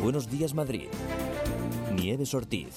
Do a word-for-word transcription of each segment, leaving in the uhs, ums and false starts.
Buenos Días Madrid. Nieves Ortiz.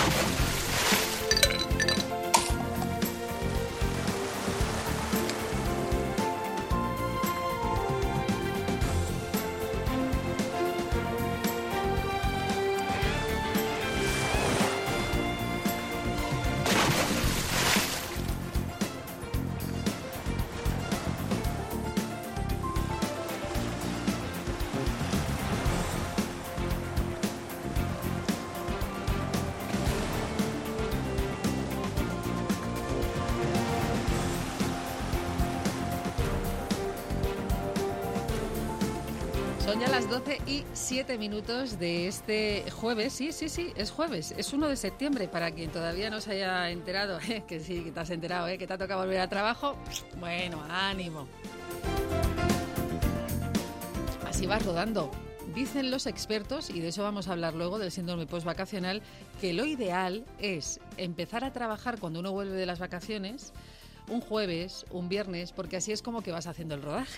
Son ya las doce y siete minutos de este jueves. Sí, sí, sí, es jueves. Es uno de septiembre, para quien todavía no se haya enterado. ¿eh? Que sí, que te has enterado, ¿eh? Que te ha tocado volver al trabajo. Bueno, ánimo. Así vas rodando. Dicen los expertos, y de eso vamos a hablar luego, del síndrome postvacacional, que lo ideal es empezar a trabajar cuando uno vuelve de las vacaciones, un jueves, un viernes, porque así es como que vas haciendo el rodaje.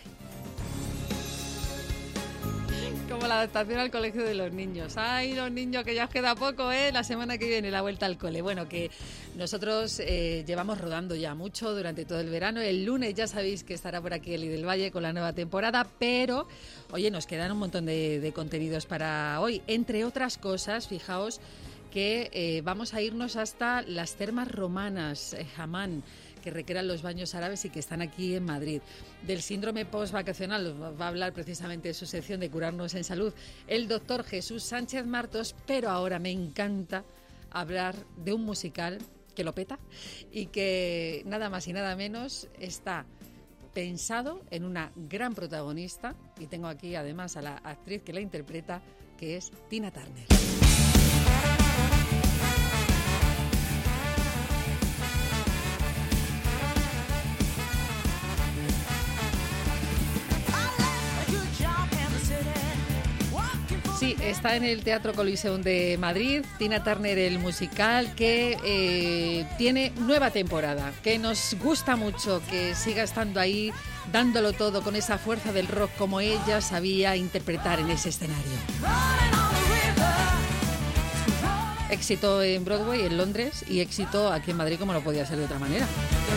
Como la adaptación al colegio de los niños. ¡Ay, los niños, que ya os queda poco, eh! La semana que viene, la vuelta al cole. Bueno, que nosotros eh, llevamos rodando ya mucho durante todo el verano. El lunes ya sabéis que estará por aquí Eli del Valle con la nueva temporada, pero, oye, nos quedan un montón de, de contenidos para hoy. Entre otras cosas, fijaos que eh, vamos a irnos hasta las termas romanas, eh, Hamán, que recrean los baños árabes y que están aquí en Madrid. Del síndrome postvacacional va a hablar precisamente de su sección de Curarnos en Salud el doctor Jesús Sánchez Martos, pero ahora me encanta hablar de un musical que lo peta y que nada más y nada menos está pensado en una gran protagonista, y tengo aquí además a la actriz que la interpreta, que es Tina Turner. Sí, está en el Teatro Coliseum de Madrid, Tina Turner, el musical, que eh, tiene nueva temporada, que nos gusta mucho que siga estando ahí, dándolo todo con esa fuerza del rock como ella sabía interpretar en ese escenario. Éxito en Broadway, en Londres, y éxito aquí en Madrid como no podía ser de otra manera.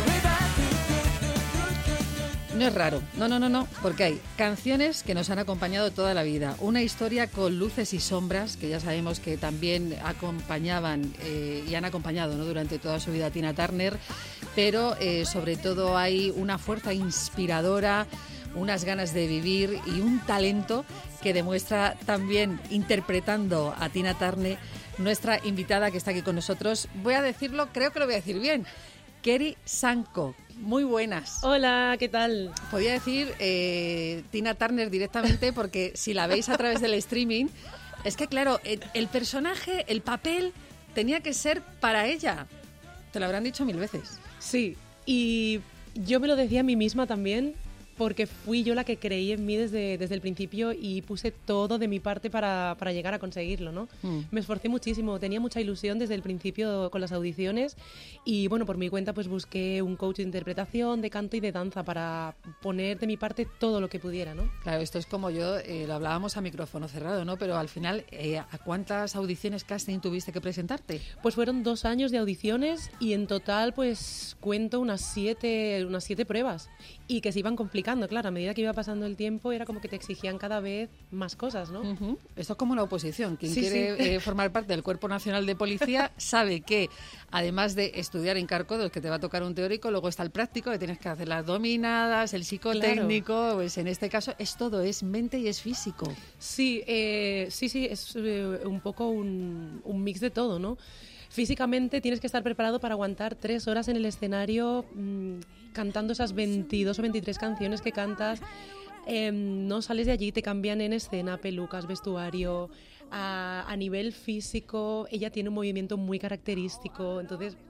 No es raro, no, no, no, no, porque hay canciones que nos han acompañado toda la vida, una historia con luces y sombras, que ya sabemos que también acompañaban eh, y han acompañado, ¿no?, durante toda su vida a Tina Turner, pero eh, sobre todo hay una fuerza inspiradora, unas ganas de vivir y un talento que demuestra también interpretando a Tina Turner nuestra invitada que está aquí con nosotros. Voy a decirlo, creo que lo voy a decir bien, Keri Sanko. Muy buenas. Hola, ¿qué tal? Podía decir eh, Tina Turner directamente, porque si la veis a través del streaming, es que claro, el, el personaje, el papel, tenía que ser para ella. Te lo habrán dicho mil veces. Sí, y yo me lo decía a mí misma también, porque fui yo la que creí en mí desde, desde el principio y puse todo de mi parte para, para llegar a conseguirlo, ¿no? Mm. Me esforcé muchísimo, tenía mucha ilusión desde el principio con las audiciones y, bueno, por mi cuenta pues busqué un coach de interpretación, de canto y de danza para poner de mi parte todo lo que pudiera, ¿no? Claro, esto es como yo, eh, lo hablábamos a micrófono cerrado, ¿no? Pero al final, eh, ¿a cuántas audiciones casting tuviste que presentarte? Pues fueron dos años de audiciones y en total pues cuento unas siete, unas siete pruebas y que se iban complicando. Claro, a medida que iba pasando el tiempo era como que te exigían cada vez más cosas, ¿no? Uh-huh. Esto es como la oposición. Quien sí, quiere sí. Eh, formar parte del Cuerpo Nacional de Policía sabe que, además de estudiar en Carcodos, que te va a tocar un teórico, luego está el práctico, que tienes que hacer las dominadas, el psicotécnico, claro. Pues en este caso es todo, es mente y es físico. Sí, eh, sí, sí, es eh, un poco un, un mix de todo, ¿no? Físicamente tienes que estar preparado para aguantar tres horas en el escenario mmm, cantando esas veintidós o veintitrés canciones que cantas. Eh, no sales de allí, te cambian en escena, pelucas, vestuario. A, a nivel físico, ella tiene un movimiento muy característico, entonces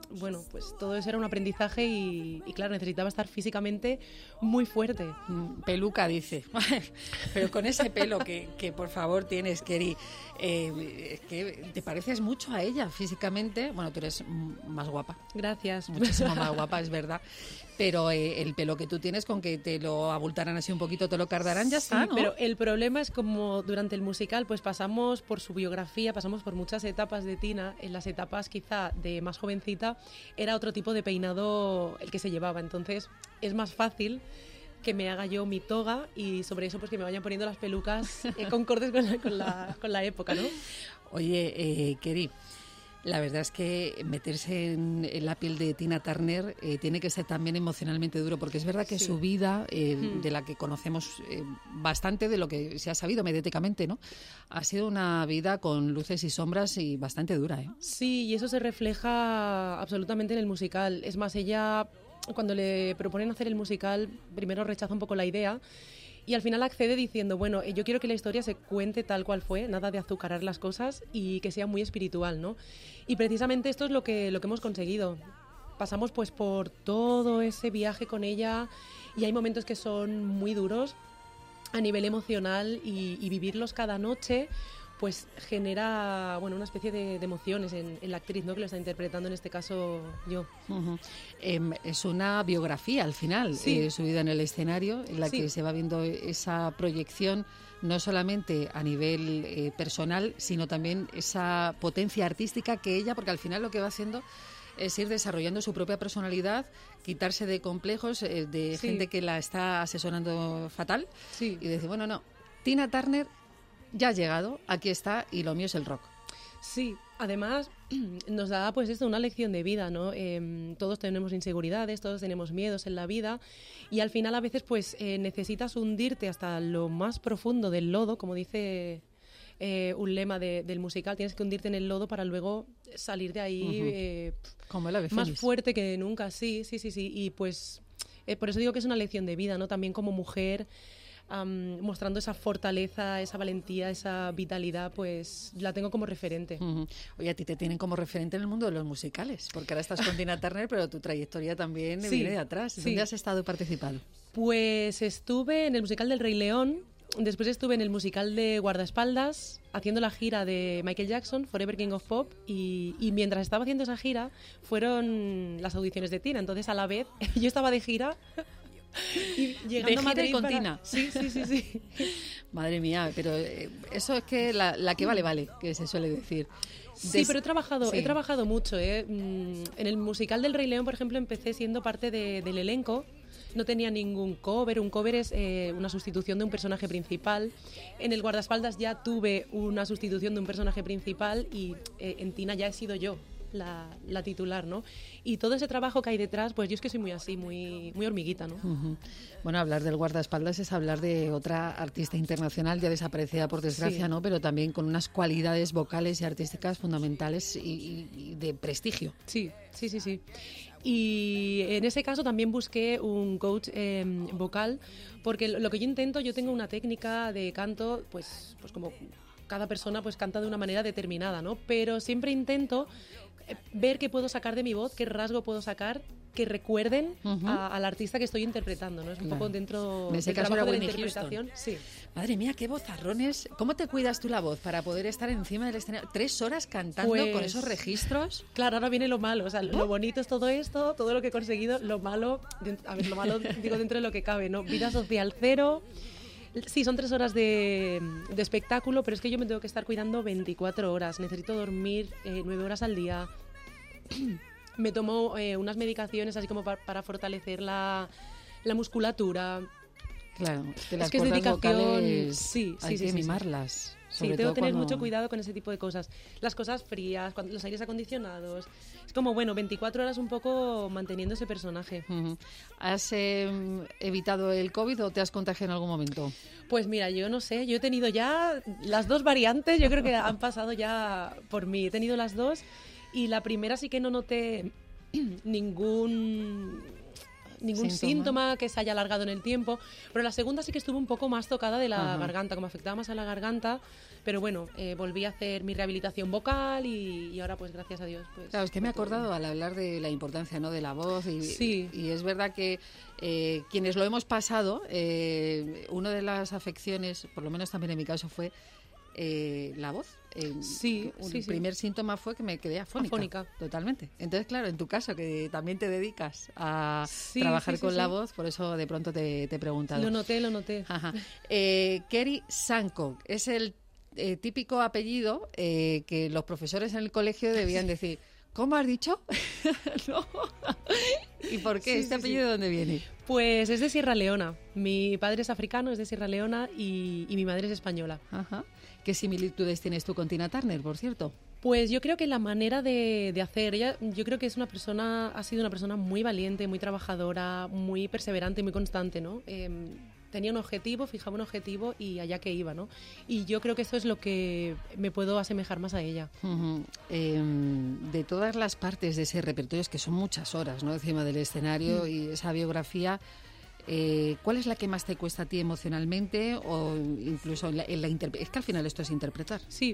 bueno, pues todo eso era un aprendizaje y, y claro, necesitaba estar físicamente muy fuerte. Peluca, dice. Pero con ese pelo que, que por favor tienes, Keri, eh, es que te pareces mucho a ella físicamente. Bueno, tú eres más guapa. Gracias. Muchísimo más guapa, es verdad. Pero eh, el pelo que tú tienes, con que te lo abultaran así un poquito, te lo cardarán, ya está, sí, ¿no? Pero el problema es como durante el musical, pues pasamos por su biografía, pasamos por muchas etapas de Tina. En las etapas quizá de más jovencita era otro tipo de peinado el que se llevaba. Entonces es más fácil que me haga yo mi toga y sobre eso pues que me vayan poniendo las pelucas eh, concordes con la, con, la, con la época, ¿no? Oye, eh, Keri, la verdad es que meterse en, en la piel de Tina Turner eh, tiene que ser también emocionalmente duro, porque es verdad que sí. su vida, eh, mm. de la que conocemos eh, bastante de lo que se ha sabido mediáticamente, ¿no? Ha sido una vida con luces y sombras y bastante dura, ¿eh? Sí, y eso se refleja absolutamente en el musical. Es más, ella, cuando le proponen hacer el musical, primero rechaza un poco la idea. Y al final accede diciendo, bueno, yo quiero que la historia se cuente tal cual fue, nada de azucarar las cosas y que sea muy espiritual, ¿no? Y precisamente esto es lo que, lo que hemos conseguido. Pasamos pues por todo ese viaje con ella y hay momentos que son muy duros a nivel emocional y, y vivirlos cada noche pues genera, bueno, una especie de, de emociones en, en la actriz, ¿no?, que lo está interpretando, en este caso yo. Uh-huh. Eh, es una biografía al final, sí. eh, su vida en el escenario, en la sí. que se va viendo esa proyección, no solamente a nivel eh, personal, sino también esa potencia artística que ella, porque al final lo que va haciendo es ir desarrollando su propia personalidad, quitarse de complejos, eh, de sí. gente que la está asesorando fatal, sí. y decir, bueno, no, Tina Turner ya ha llegado, aquí está, y lo mío es el rock. Sí, además nos da pues esto, una lección de vida, ¿no? Eh, todos tenemos inseguridades, todos tenemos miedos en la vida y al final a veces pues eh, necesitas hundirte hasta lo más profundo del lodo, como dice eh, un lema de, del musical, tienes que hundirte en el lodo para luego salir de ahí uh-huh. eh, como el ave más feliz. Fuerte que nunca, sí, sí, sí, sí. Y pues eh, por eso digo que es una lección de vida, ¿no? También como mujer, Um, mostrando esa fortaleza, esa valentía, esa vitalidad, pues la tengo como referente. Uh-huh. Oye, a ti te tienen como referente en el mundo de los musicales, porque ahora estás con Tina Turner, pero tu trayectoria también sí, viene de atrás. ¿Dónde sí. has estado participando? Pues estuve en el musical del Rey León, después estuve en el musical de Guardaespaldas, haciendo la gira de Michael Jackson, Forever King of Pop, y, y mientras estaba haciendo esa gira, fueron las audiciones de Tina. Entonces, a la vez, yo estaba de gira... Y llegando de gira y con para... Tina. Sí, sí, sí, sí. Madre mía, pero eh, eso es que la, la que vale, vale, que se suele decir. Sí, Des... pero he trabajado, sí. he trabajado mucho. ¿eh? En el musical del Rey León, por ejemplo, empecé siendo parte de, del elenco. No tenía ningún cover. Un cover es eh, una sustitución de un personaje principal. En el Guardaespaldas ya tuve una sustitución de un personaje principal y eh, en Tina ya he sido yo La, la titular, ¿no? Y todo ese trabajo que hay detrás, pues yo es que soy muy así, muy, muy hormiguita, ¿no? Uh-huh. Bueno, hablar del Guardaespaldas es hablar de otra artista internacional ya desaparecida por desgracia, sí. ¿no? Pero también con unas cualidades vocales y artísticas fundamentales y, y, y de prestigio. Sí, sí, sí, sí. Y en ese caso también busqué un coach eh, vocal, porque lo que yo intento, yo tengo una técnica de canto, pues, pues como cada persona pues canta de una manera determinada, ¿no? Pero siempre intento ver qué puedo sacar de mi voz, qué rasgo puedo sacar que recuerden uh-huh. a, al artista que estoy interpretando, ¿no? Es un claro. poco dentro en ese del caso trabajo era de la Whitney interpretación. Houston. Sí. Madre mía, qué vozarrones. ¿Cómo te cuidas tú la voz para poder estar encima del escenario? ¿Tres horas cantando pues, con esos registros? Claro, ahora viene lo malo. O sea, ¿Oh? Lo bonito es todo esto, todo lo que he conseguido. Lo malo, a ver, lo malo digo dentro de lo que cabe, ¿no? Vida social cero. Sí, son tres horas de, de espectáculo, pero es que yo me tengo que estar cuidando veinticuatro horas. Necesito dormir eh, nueve horas al día. Me tomo eh, unas medicaciones así como para, para fortalecer la, la musculatura. Claro, que las es que es dedicación. Vocales, sí, sí, hay sí, que sí, mimarlas. Sí, tengo que tener cuando... mucho cuidado con ese tipo de cosas. Las cosas frías, cuando, los aires acondicionados. Es como, bueno, veinticuatro horas un poco manteniendo ese personaje. Uh-huh. ¿Has eh, evitado el COVID o te has contagiado en algún momento? Pues mira, yo no sé. Yo he tenido ya las dos variantes. Yo creo que han pasado ya por mí. He tenido las dos. Y la primera sí que no noté ningún ningún síntoma. síntoma que se haya alargado en el tiempo, pero la segunda sí que estuve un poco más tocada de la Ajá. garganta, como afectaba más a la garganta, pero bueno, eh, volví a hacer mi rehabilitación vocal y, y ahora pues gracias a Dios. Pues, Claro, es que me he todo bien. acordado al hablar de la importancia, ¿no?, de la voz y, Sí. y es verdad que eh, quienes lo hemos pasado, eh, una de las afecciones, por lo menos también en mi caso, fue eh, la voz. Eh, Sí, un sí, sí. primer síntoma fue que me quedé afónica. Afónica. Totalmente. Entonces, claro, en tu caso, que también te dedicas a Sí, trabajar sí, sí, con la sí. voz, por eso de pronto te, te he preguntado. Lo noté, lo noté. Ajá. Eh, Kerry Sankoh es el eh, típico apellido eh, que los profesores en el colegio debían decir. ¿Cómo has dicho? No. ¿Y por qué? Sí, ¿Este sí, apellido sí. de dónde viene? Pues es de Sierra Leona. Mi padre es africano, es de Sierra Leona y, y mi madre es española. Ajá. ¿Qué similitudes tienes tú con Tina Turner, por cierto? Pues yo creo que la manera de, de hacer, ella, yo creo que es una persona, ha sido una persona muy valiente, muy trabajadora, muy perseverante y muy constante, ¿no? Eh, tenía un objetivo, fijaba un objetivo y allá que iba, ¿no? Y yo creo que eso es lo que me puedo asemejar más a ella. Uh-huh. Eh, de todas las partes de ese repertorio, es que son muchas horas, ¿no?, encima del escenario, mm. y esa biografía, eh, ¿cuál es la que más te cuesta a ti emocionalmente o incluso en la, en la interpretación? Es que al final esto es interpretar. Sí.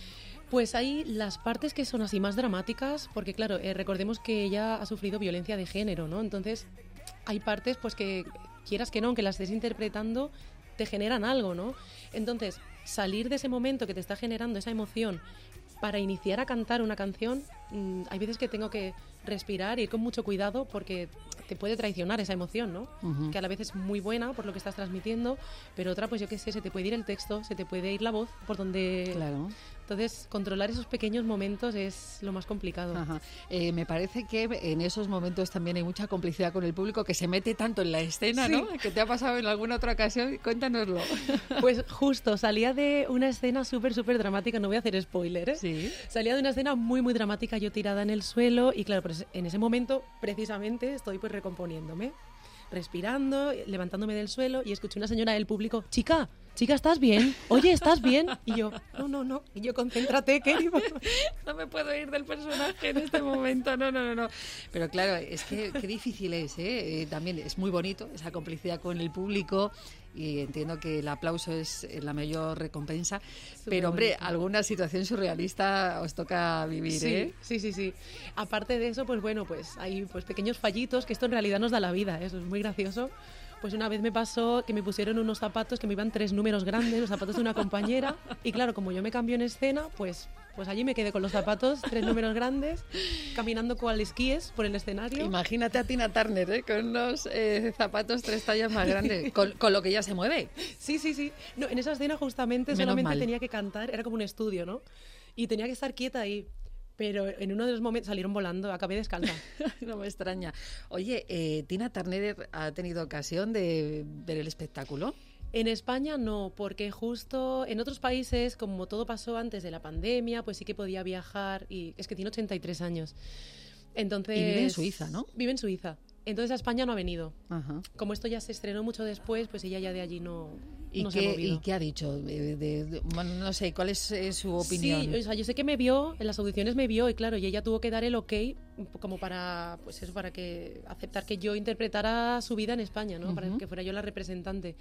Pues hay las partes que son así más dramáticas, porque claro, eh, recordemos que ella ha sufrido violencia de género, ¿no? Entonces hay partes pues que quieras que no, aunque las estés interpretando, te generan algo, ¿no? Entonces, salir de ese momento que te está generando esa emoción para iniciar a cantar una canción, mmm, hay veces que tengo que respirar y ir con mucho cuidado porque te puede traicionar esa emoción, ¿no? Uh-huh. Que a la vez es muy buena por lo que estás transmitiendo, pero otra, pues yo qué sé, se te puede ir el texto, se te puede ir la voz por donde... Claro. Entonces, controlar esos pequeños momentos es lo más complicado. Ajá. Eh, me parece que en esos momentos también hay mucha complicidad con el público que se mete tanto en la escena, sí. ¿no? ¿Que te ha pasado en alguna otra ocasión? Cuéntanoslo. Pues justo, salía de una escena súper, súper dramática, no voy a hacer spoiler, ¿eh? Sí. Salía de una escena muy, muy dramática, yo tirada en el suelo y claro, pues en ese momento precisamente estoy pues recomponiéndome, respirando, levantándome del suelo y escuché una señora del público, chica, chica, ¿estás bien? Oye, ¿estás bien? Y yo, no, no, no. Y yo, concéntrate, Kerry. No me puedo ir del personaje en este momento. No, no, no, no. Pero claro, es que qué difícil es, ¿eh? Eh, también es muy bonito esa complicidad con el público y entiendo que el aplauso es la mayor recompensa. Súper pero, hombre, bonito. Alguna situación surrealista os toca vivir, sí, ¿eh? Sí, sí, sí. Aparte de eso, pues bueno, pues hay pues pequeños fallitos que esto en realidad nos da la vida. Eso es muy gracioso. Pues una vez me pasó que me pusieron unos zapatos que me iban tres números grandes, los zapatos de una compañera, y claro, como yo me cambio en escena, pues, pues allí me quedé con los zapatos, tres números grandes, caminando cual esquíes por el escenario. Imagínate a Tina Turner, ¿eh? Con unos eh, zapatos tres tallas más grandes, con, con lo que ya se mueve. Sí, sí, sí. No, en esa escena justamente Menos solamente mal. tenía que cantar, era como un estudio, ¿no? Y tenía que estar quieta ahí. Pero en uno de los momentos salieron volando, acabé descalza. No me extraña. Oye, eh, ¿Tina Turner ha tenido ocasión de ver el espectáculo? En España no, porque justo en otros países, como todo pasó antes de la pandemia, pues sí que podía viajar y es que tiene ochenta y tres años. Entonces, y vive en Suiza, ¿no? Vive en Suiza. Entonces a España no ha venido. Ajá. Como esto ya se estrenó mucho después, pues ella ya de allí no, ¿Y no qué, se ha movido. ¿Y qué ha dicho? De, de, de, bueno, no sé, ¿cuál es eh, su opinión? Sí, o sea, yo sé que me vio, en las audiciones me vio y claro, y ella tuvo que dar el ok como para, pues eso, para que aceptar que yo interpretara su vida en España, ¿no? Uh-huh. Para que fuera yo la representante.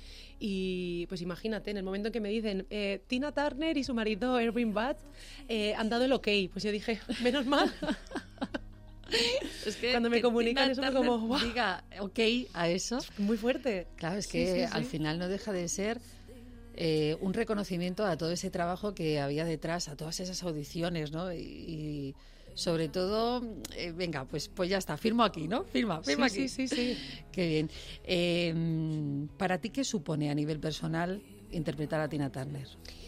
Y pues imagínate, en el momento en que me dicen eh, Tina Turner y su marido Erwin Butt eh, han dado el ok, pues yo dije, menos mal. Es que cuando me que comunican eso fue como wow. Diga ok a eso, muy fuerte. Claro, es que sí, sí, al sí. final no deja de ser eh, un reconocimiento a todo ese trabajo que había detrás, a todas esas audiciones, ¿no? Y, y sobre todo, eh, venga, pues pues ya está, firmo aquí, ¿no? Firma, firma sí, aquí. Sí, sí, sí. Qué bien. Eh, ¿Para ti qué supone a nivel personal interpretar a Tina Turner?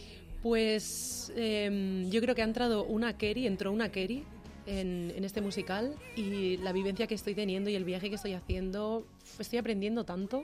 Pues eh, yo creo que ha entrado una Kerry, entró una Kerry En, en este musical y la vivencia que estoy teniendo y el viaje que estoy haciendo, estoy aprendiendo tanto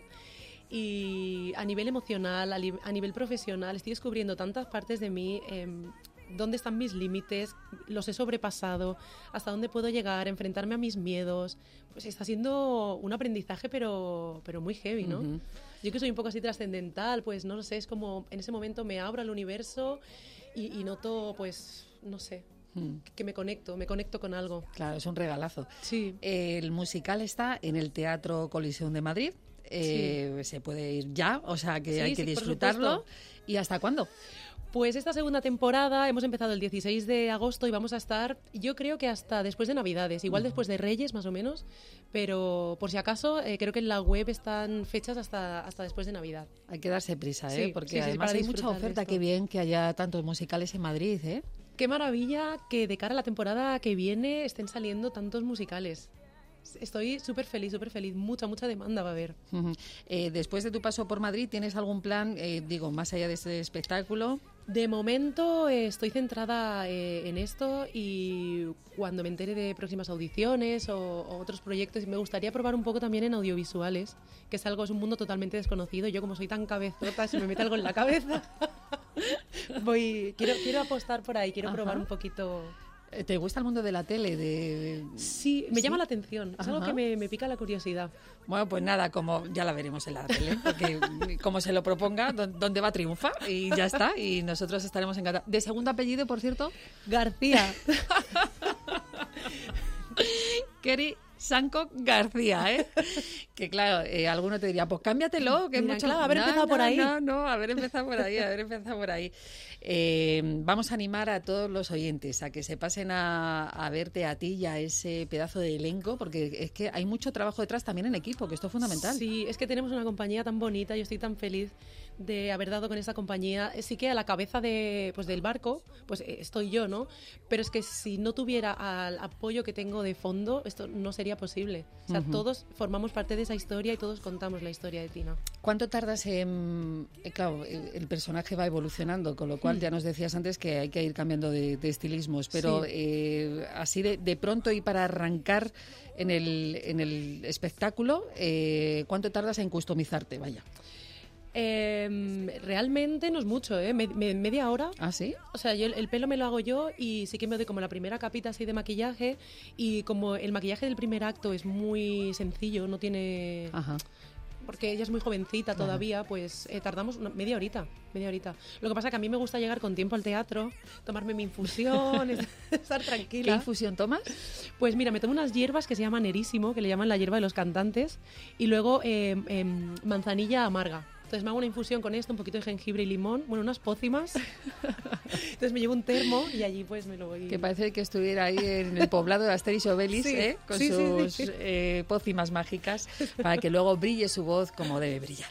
y a nivel emocional, a, li, a nivel profesional, estoy descubriendo tantas partes de mí, eh, dónde están mis límites, los he sobrepasado, hasta dónde puedo llegar, enfrentarme a mis miedos, pues está siendo un aprendizaje pero, pero muy heavy, ¿no? Uh-huh. Yo que soy un poco así trascendental, pues no lo sé, es como en ese momento me abro al universo y, y noto, pues, no sé, mm. que me conecto, me conecto con algo. Claro, es un regalazo. Sí. El musical está en el Teatro Coliseum de Madrid. Eh, sí. Se puede ir ya, o sea que sí, hay que sí, disfrutarlo. ¿Y hasta cuándo? Pues esta segunda temporada hemos empezado el dieciséis de agosto y vamos a estar, yo creo que hasta después de Navidades, igual uh-huh. después de Reyes más o menos, pero por si acaso eh, creo que en la web están fechas hasta, hasta después de Navidad. Hay que darse prisa, ¿eh? Sí, porque sí, sí, además hay mucha oferta, qué bien que haya tantos musicales en Madrid, ¿eh? Qué maravilla que de cara a la temporada que viene estén saliendo tantos musicales. Estoy súper feliz, súper feliz. Mucha, mucha demanda va a haber. Uh-huh. Eh, después de tu paso por Madrid, ¿tienes algún plan, eh, digo, más allá de este espectáculo? De momento eh, estoy centrada eh, en esto y cuando me entere de próximas audiciones o, o otros proyectos, me gustaría probar un poco también en audiovisuales, que es algo, es un mundo totalmente desconocido. Yo como soy tan cabezota, si me mete algo en la cabeza, voy, quiero, quiero apostar por ahí, quiero Ajá. probar un poquito... ¿Te gusta el mundo de la tele? De... Sí, me ¿Sí? llama la atención. Es Ajá. algo que me, me pica la curiosidad. Bueno, pues nada, como ya la veremos en la tele, porque como se lo proponga, donde va triunfa y ya está. Y nosotros estaremos encantados. ¿De segundo apellido, por cierto? García. Keri Sanco García, ¿eh? Que claro, eh, alguno te diría, pues cámbiatelo, que Mira, es mucho... Claro, haber no, empezado no, por ahí. No, no, haber empezado por ahí, haber empezado por ahí. Eh, vamos a animar a todos los oyentes a que se pasen a, a verte a ti y a ese pedazo de elenco, porque es que hay mucho trabajo detrás también en equipo, que esto es fundamental. Sí, es que tenemos una compañía tan bonita, yo estoy tan feliz de haber dado con esta compañía. Sí que a la cabeza de, pues, del barco pues estoy yo, ¿no? Pero es que si no tuviera al apoyo que tengo de fondo, esto no sería posible. O sea, uh-huh. todos formamos parte de esa historia y todos contamos la historia de Tina. ¿Cuánto tardas en...? Claro, el personaje va evolucionando, con lo cual ya nos decías antes que hay que ir cambiando de, de estilismos, pero sí. eh, así de, de pronto y para arrancar en el, en el espectáculo, eh, ¿cuánto tardas en customizarte? Vaya. Eh, realmente no es mucho, ¿eh? Me, me, media hora. ¿Ah, sí? O sea, yo el, el pelo me lo hago yo y sí que me doy como la primera capita así de maquillaje y como el maquillaje del primer acto es muy sencillo, no tiene... Ajá. Porque ella es muy jovencita todavía, Ajá. pues eh, tardamos una, media horita, media horita. Lo que pasa es que a mí me gusta llegar con tiempo al teatro, tomarme mi infusión, estar tranquila. ¿Qué infusión tomas? Pues mira, me tomo unas hierbas que se llaman erísimo, que le llaman la hierba de los cantantes, y luego eh, eh, manzanilla amarga. Entonces me hago una infusión con esto, un poquito de jengibre y limón, bueno, unas pócimas. Entonces me llevo un termo y allí pues me lo voy... Que parece que estuviera ahí en el poblado de Asterix y Obelix, sí, ¿eh? Con sí, sus sí, sí. Eh, pócimas mágicas, para que luego brille su voz como debe brillar.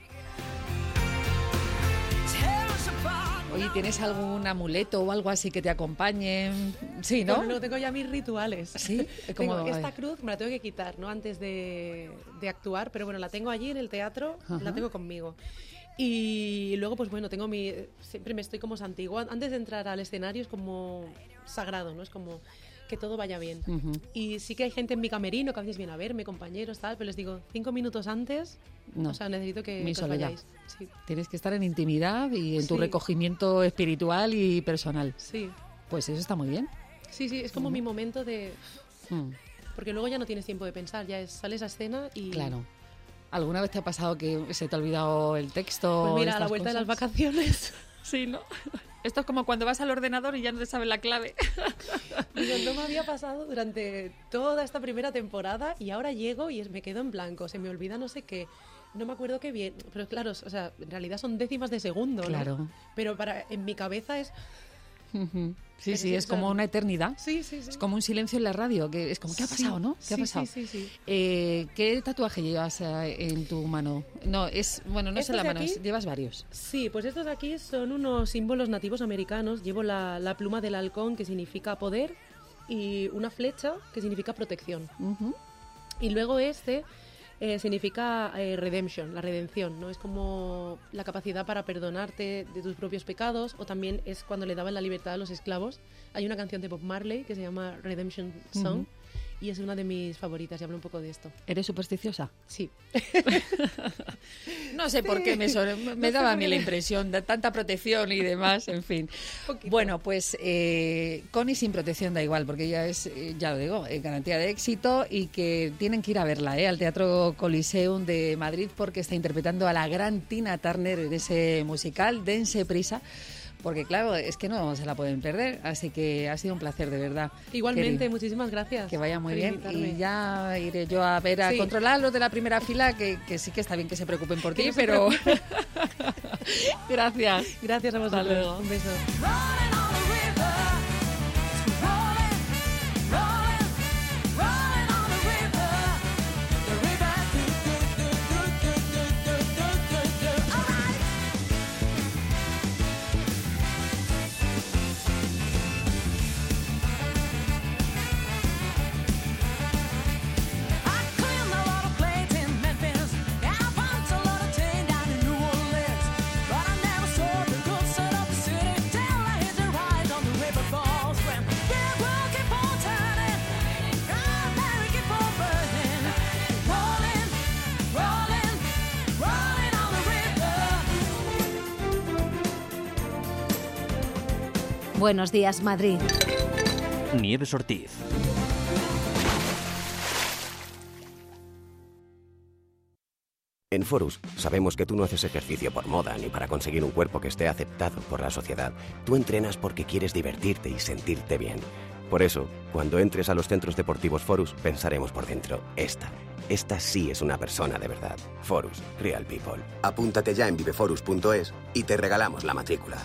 Oye, ¿tienes algún amuleto o algo así que te acompañe? Sí, ¿no? Bueno, no, tengo ya mis rituales. Sí. Tengo esta cruz, me la tengo que quitar, ¿no? Antes de, de actuar, pero bueno, la tengo allí en el teatro, Ajá. la tengo conmigo. Y luego, pues bueno, tengo mi... Siempre me estoy como santigua. Antes de entrar al escenario es como sagrado, ¿no? Es como que todo vaya bien. Uh-huh. Y sí que hay gente en mi camerino que a veces viene a verme, compañeros, tal, pero les digo, cinco minutos antes, no, o sea, necesito que, que os vayáis. Sí. Tienes que estar en intimidad y en sí. tu recogimiento espiritual y personal. Sí. Pues eso está muy bien. Sí, sí, es como uh-huh. mi momento de... Uh-huh. Porque luego ya no tienes tiempo de pensar, ya es, sales a escena y... Claro. ¿Alguna vez te ha pasado que se te ha olvidado el texto? Pues mira, a la vuelta cosas? de las vacaciones. Sí, ¿no? Esto es como cuando vas al ordenador y ya no te sabes la clave. Digo, no me había pasado durante toda esta primera temporada y ahora llego y me quedo en blanco. Se me olvida no sé qué. No me acuerdo qué bien. Pero claro, o sea, en realidad son décimas de segundo, ¿no? Claro. Pero para, en mi cabeza es... Uh-huh. Sí, es, sí, es como una eternidad. Sí, sí, sí. Es como un silencio en la radio, que es como, ¿qué ha pasado, sí, no? ¿Qué sí, ha pasado? Sí, sí, sí. Eh, ¿Qué tatuaje llevas eh, en tu mano? No, es, bueno, no es en la mano, es, llevas varios. Sí, pues estos de aquí son unos símbolos nativos americanos. Llevo la, la pluma del halcón, que significa poder, y una flecha, que significa protección. Uh-huh. Y luego este... Eh, significa eh, redemption, la redención, ¿no? Es como la capacidad para perdonarte de tus propios pecados, o también es cuando le daban la libertad a los esclavos. Hay una canción de Bob Marley que se llama Redemption Song, uh-huh. y es una de mis favoritas y habla un poco de esto. ¿Eres supersticiosa? Sí. No sé sí. por qué me, sobre, me no daba a mí la impresión de tanta protección y demás, en fin. Bueno, pues eh, Connie sin protección da igual, porque ella es, ya lo digo, eh, garantía de éxito, y que tienen que ir a verla eh, al Teatro Coliseum de Madrid, porque está interpretando a la gran Tina Turner en ese musical. Dense prisa, porque claro, es que no se la pueden perder, así que ha sido un placer, de verdad. Igualmente, Keri, muchísimas gracias. Que vaya muy por bien invitarme. y ya iré yo a ver, a sí. controlar los de la primera fila, que, que sí que está bien que se preocupen por Que ti, no se pero... Gracias. Gracias a vosotros. Hasta luego. Un beso. Buenos días, Madrid. Nieves Ortiz. En Forus sabemos que tú no haces ejercicio por moda ni para conseguir un cuerpo que esté aceptado por la sociedad. Tú entrenas porque quieres divertirte y sentirte bien. Por eso, cuando entres a los centros deportivos Forus, pensaremos por dentro, esta, esta sí es una persona de verdad. Forus, Real People. Apúntate ya en viveforus punto es y te regalamos la matrícula.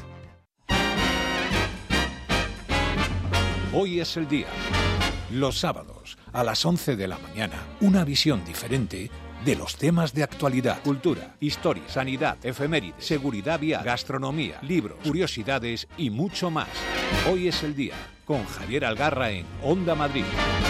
Hoy es el día. Los sábados, a las once de la mañana, una visión diferente de los temas de actualidad, cultura, historia, sanidad, efemérides, seguridad vial, gastronomía, libros, curiosidades y mucho más. Hoy es el día, con Javier Algarra en Onda Madrid.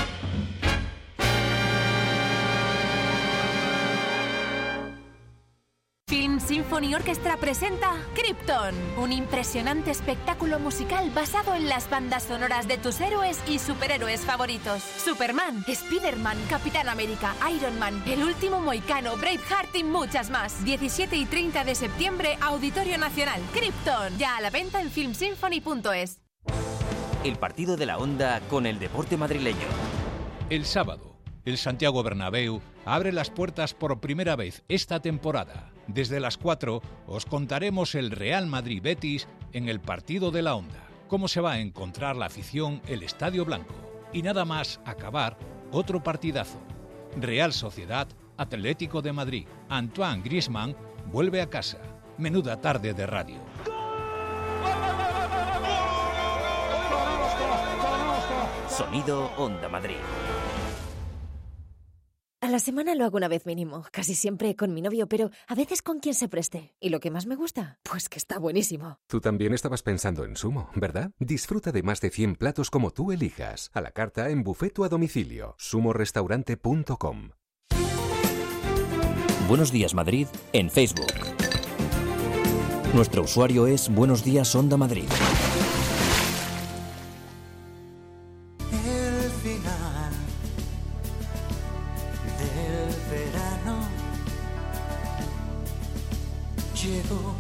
Film Symphony Orchestra presenta Krypton, un impresionante espectáculo musical basado en las bandas sonoras de tus héroes y superhéroes favoritos. Superman, Spider-Man, Capitán América, Iron Man, El Último Mohicano, Braveheart y muchas más. diecisiete y treinta de septiembre, Auditorio Nacional. Krypton, ya a la venta en film symphony punto es. El partido de la Onda con el deporte madrileño. El sábado, el Santiago Bernabéu abre las puertas por primera vez esta temporada. Desde las cuatro os contaremos el Real Madrid-Betis en el partido de la Onda. Cómo se va a encontrar la afición el Estadio Blanco. Y nada más acabar, otro partidazo. Real Sociedad, Atlético de Madrid. Antoine Griezmann vuelve a casa. Menuda tarde de radio. Sonido Onda Madrid. A la semana lo hago una vez mínimo, casi siempre con mi novio, pero a veces con quien se preste. ¿Y lo que más me gusta? Pues que está buenísimo. Tú también estabas pensando en Sumo, ¿verdad? Disfruta de más de cien platos como tú elijas. A la carta en buffet o a domicilio. sumo restaurante punto com. Buenos días Madrid en Facebook. Nuestro usuario es Buenos Días Onda Madrid. El final del verano llegó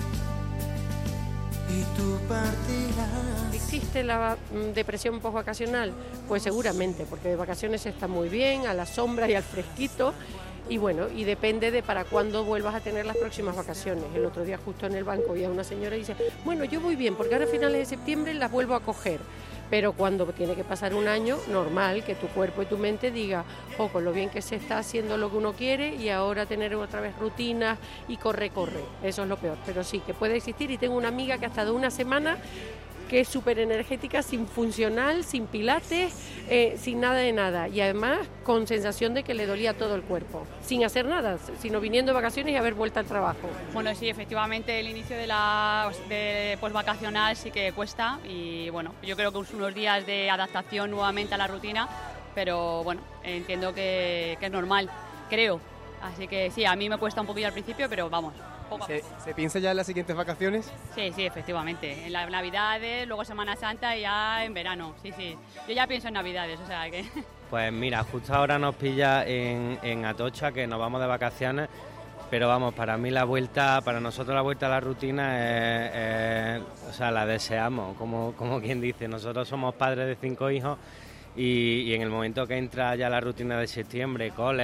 y tú partirás. ¿Existe la mm, depresión posvacacional? Pues seguramente, porque de vacaciones está muy bien, a la sombra y al fresquito. Y bueno, y depende de para cuándo vuelvas a tener las próximas vacaciones. El otro día justo en el banco vi a una señora y dice, bueno, yo voy bien, porque ahora a finales de septiembre las vuelvo a coger. Pero cuando tiene que pasar un año, normal que tu cuerpo y tu mente diga, oh, con lo bien que se está haciendo lo que uno quiere y ahora tener otra vez rutinas y corre, corre. Eso es lo peor. Pero sí, que puede existir y tengo una amiga que ha estado una semana que es súper energética, sin funcional, sin pilates, eh, sin nada de nada. Y además con sensación de que le dolía todo el cuerpo, sin hacer nada, sino viniendo de vacaciones y haber vuelto al trabajo. Bueno, sí, efectivamente el inicio de la de posvacacional sí que cuesta y bueno, yo creo que unos días de adaptación nuevamente a la rutina, pero bueno, entiendo que, que es normal, creo. Así que sí, a mí me cuesta un poquillo al principio, pero vamos. ¿Se, ¿Se piensa ya en las siguientes vacaciones? Sí, sí, efectivamente. En las Navidades, luego Semana Santa y ya en verano. Sí, sí. Yo ya pienso en Navidades, o sea que... Pues mira, justo ahora nos pilla en, en Atocha, que nos vamos de vacaciones, pero vamos, para mí la vuelta, para nosotros la vuelta a la rutina es, es, o sea, la deseamos, como, como quien dice. Nosotros somos padres de cinco hijos y, y en el momento que entra ya la rutina de septiembre, cole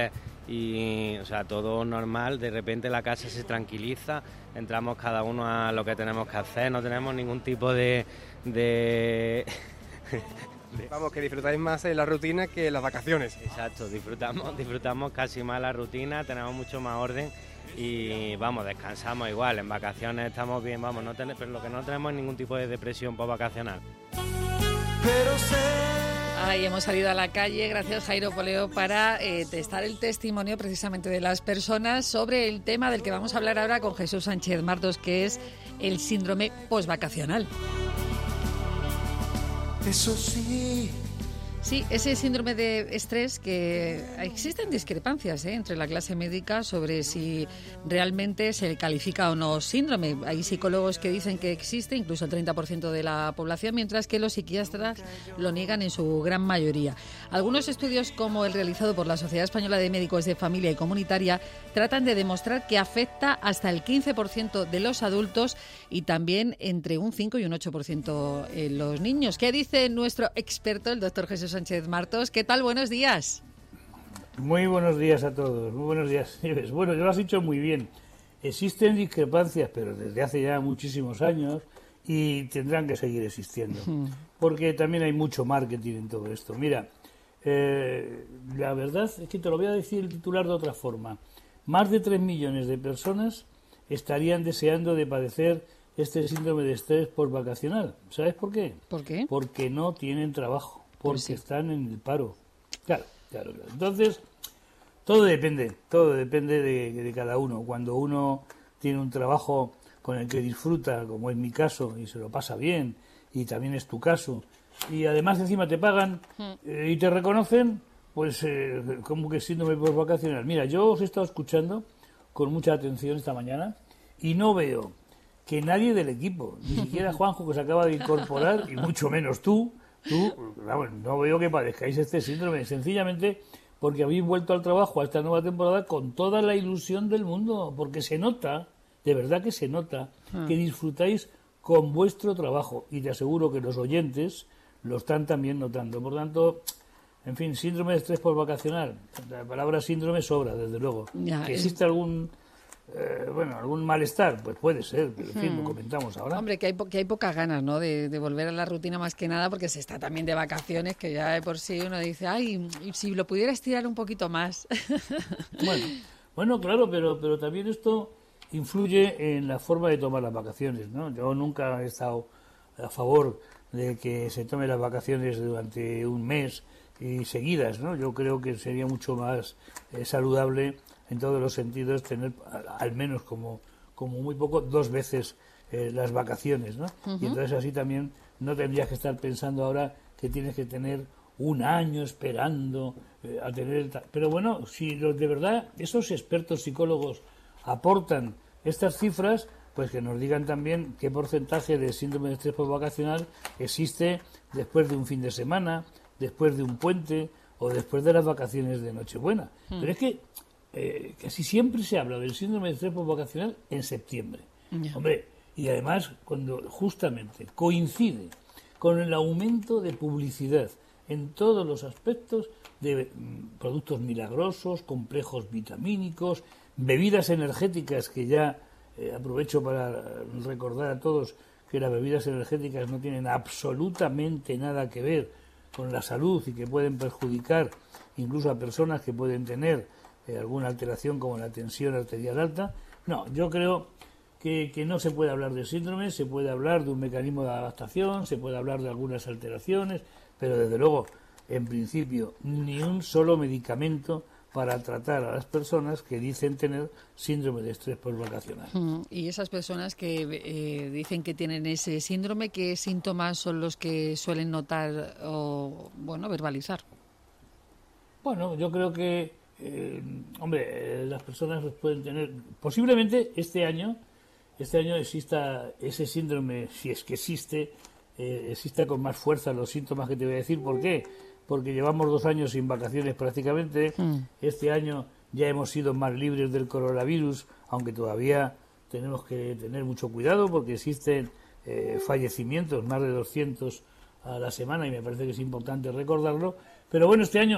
y, o sea, todo normal. De repente la casa se tranquiliza, entramos cada uno a lo que tenemos que hacer, no tenemos ningún tipo de... de... Vamos, que disfrutáis más en la rutina que en las vacaciones. Exacto, disfrutamos, disfrutamos casi más la rutina, tenemos mucho más orden y vamos, descansamos igual. En vacaciones estamos bien, vamos, no ten, pero lo que no tenemos es ningún tipo de depresión post-vacacional. Pero sé... Ahí hemos salido a la calle, gracias Jairo Poleo, para eh, testar el testimonio precisamente de las personas sobre el tema del que vamos a hablar ahora con Jesús Sánchez Martos, que es el síndrome postvacacional. Eso sí. Sí, ese síndrome de estrés que existen discrepancias ¿eh? entre la clase médica sobre si realmente se califica o no síndrome. Hay psicólogos que dicen que existe, incluso el treinta por ciento de la población, mientras que los psiquiatras lo niegan en su gran mayoría. Algunos estudios, como el realizado por la Sociedad Española de Médicos de Familia y Comunitaria, tratan de demostrar que afecta hasta el quince por ciento de los adultos y también entre un cinco y un ocho por ciento en los niños. ¿Qué dice nuestro experto, el doctor Jesús Sánchez Martos? ¿Qué tal? Buenos días. Muy buenos días a todos. Muy buenos días, Nieves. Bueno, yo lo has dicho muy bien. Existen discrepancias, pero desde hace ya muchísimos años y tendrán que seguir existiendo. Porque también hay mucho marketing en todo esto. Mira, eh, la verdad es que te lo voy a decir el titular de otra forma. Más de tres millones de personas estarían deseando de padecer este síndrome de estrés postvacacional. ¿Sabes por qué? ¿Por qué? Porque no tienen trabajo. Porque Pues sí. están en el paro. Claro, claro, claro. Entonces, todo depende, todo depende de, de cada uno. Cuando uno tiene un trabajo con el que disfruta, como es mi caso, y se lo pasa bien, y también es tu caso, y además encima te pagan eh, y te reconocen, pues eh, como que síndrome postvacacional. Mira, yo os he estado escuchando con mucha atención esta mañana y no veo que nadie del equipo, ni siquiera Juanjo, que se acaba de incorporar, y mucho menos tú, Tú, vamos, no veo que padezcáis este síndrome, sencillamente porque habéis vuelto al trabajo a esta nueva temporada con toda la ilusión del mundo, porque se nota, de verdad que se nota, Ah. que disfrutáis con vuestro trabajo, y te aseguro que los oyentes lo están también notando. Por tanto, en fin, síndrome de estrés postvacacional, la palabra síndrome sobra, desde luego. Ya, ¿Que es- existe algún... Eh, bueno, algún malestar? Pues puede ser, pero en fin, Hmm. lo comentamos ahora. Hombre, que hay, po- que hay pocas ganas, ¿no?, de, de volver a la rutina más que nada, porque se está también de vacaciones, que ya de por sí uno dice, ay, y si lo pudiera estirar un poquito más. Bueno, bueno, claro, pero, pero también esto influye en la forma de tomar las vacaciones, ¿no? Yo nunca he estado a favor de que se tomen las vacaciones durante un mes y seguidas, ¿no? Yo creo que sería mucho más eh, saludable en todos los sentidos tener al, al menos como, como muy poco dos veces eh, las vacaciones, ¿no? Ujú. Y entonces así también no tendrías que estar pensando ahora que tienes que tener un año esperando eh, a tener el... ta- Pero bueno, si los, de verdad esos expertos psicólogos aportan estas cifras, pues que nos digan también qué porcentaje de síndrome de estrés postvacacional existe después de un fin de semana, después de un puente o después de las vacaciones de Nochebuena. Mm. Pero es que eh, casi siempre se habla del síndrome de estrés postvacacional en septiembre. Ya. Hombre, y además cuando justamente coincide con el aumento de publicidad en todos los aspectos de mm, productos milagrosos, complejos vitamínicos, bebidas energéticas, que ya eh, aprovecho para recordar a todos que las bebidas energéticas no tienen absolutamente nada que ver con la salud y que pueden perjudicar incluso a personas que pueden tener eh, alguna alteración como la tensión arterial alta. No, yo creo que, que no se puede hablar de síndrome, se puede hablar de un mecanismo de adaptación, se puede hablar de algunas alteraciones, pero desde luego, en principio, ni un solo medicamento para tratar a las personas que dicen tener síndrome de estrés postvacacional. Mm, Y esas personas que eh, dicen que tienen ese síndrome, ¿qué síntomas son los que suelen notar o, bueno, verbalizar? Bueno, yo creo que, eh, hombre, eh, las personas los pueden tener. Posiblemente este año, este año exista ese síndrome, si es que existe, eh, exista con más fuerza los síntomas que te voy a decir. ¿Por qué? Porque llevamos dos años sin vacaciones prácticamente. Este año ya hemos sido más libres del coronavirus, aunque todavía tenemos que tener mucho cuidado porque existen eh, fallecimientos, más de doscientos a la semana, y me parece que es importante recordarlo. Pero bueno, este año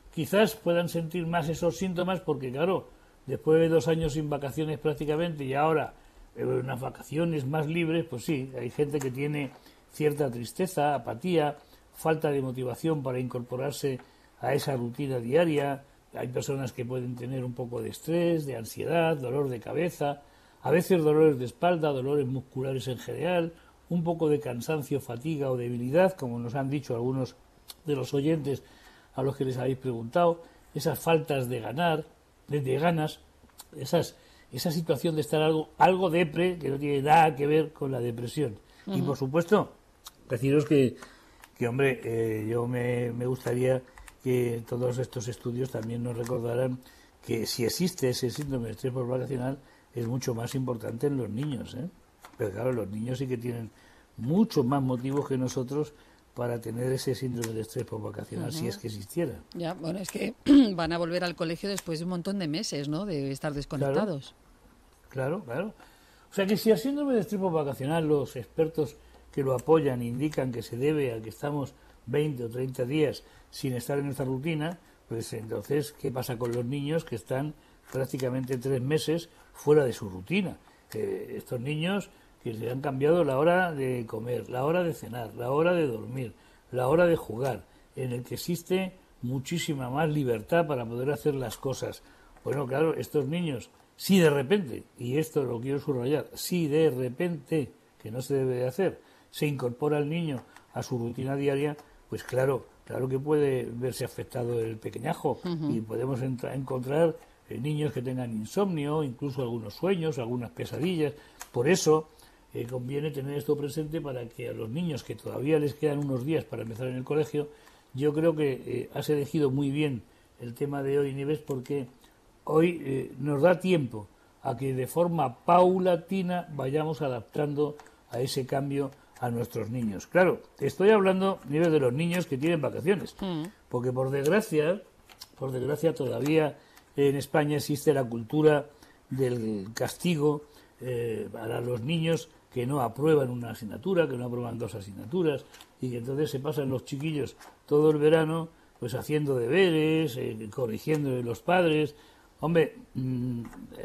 quizás puedan sentir más esos síntomas porque, claro, después de dos años sin vacaciones prácticamente y ahora eh, unas vacaciones más libres, pues sí, hay gente que tiene cierta tristeza, apatía, falta de motivación para incorporarse a esa rutina diaria. Hay personas que pueden tener un poco de estrés, de ansiedad, dolor de cabeza, a veces dolores de espalda, dolores musculares en general, un poco de cansancio, fatiga o debilidad, como nos han dicho algunos de los oyentes a los que les habéis preguntado, esas faltas de ganar, de, de ganas, esas, esa situación de estar algo, algo depre que no tiene nada que ver con la depresión. Uh-huh. Y por supuesto, deciros que, que hombre, eh, yo me, me gustaría que todos estos estudios también nos recordaran que si existe ese síndrome de estrés postvacacional es mucho más importante en los niños, ¿eh? Pero claro, los niños sí que tienen mucho más motivos que nosotros para tener ese síndrome de estrés postvacacional, uh-huh. si es que existiera. Ya, bueno, es que van a volver al colegio después de un montón de meses, ¿no?, de estar desconectados. Claro, claro, claro. O sea que si al síndrome de estrés postvacacional los expertos que lo apoyan indican que se debe a que estamos veinte o treinta días sin estar en nuestra rutina, pues entonces, ¿qué pasa con los niños que están prácticamente tres meses fuera de su rutina? Eh, estos niños que se han cambiado la hora de comer, la hora de cenar, la hora de dormir, la hora de jugar, en el que existe muchísima más libertad para poder hacer las cosas. Bueno, claro, estos niños, si de repente, y esto lo quiero subrayar, si de repente, que no se debe de hacer, se incorpora el niño a su rutina diaria, pues claro, claro que puede verse afectado el pequeñajo, uh-huh. y podemos entra- encontrar eh, niños que tengan insomnio, incluso algunos sueños, algunas pesadillas. Por eso eh, conviene tener esto presente para que a los niños que todavía les quedan unos días para empezar en el colegio, yo creo que eh, has elegido muy bien el tema de hoy, Nieves, porque hoy eh, nos da tiempo a que de forma paulatina vayamos adaptando a ese cambio a nuestros niños. Claro, estoy hablando, Nieves, de los niños que tienen vacaciones, mm. porque por desgracia, por desgracia todavía en España existe la cultura del castigo eh, para los niños que no aprueban una asignatura, que no aprueban dos asignaturas, y que entonces se pasan los chiquillos todo el verano pues haciendo deberes, eh, corrigiendo a los padres. Hombre, mmm,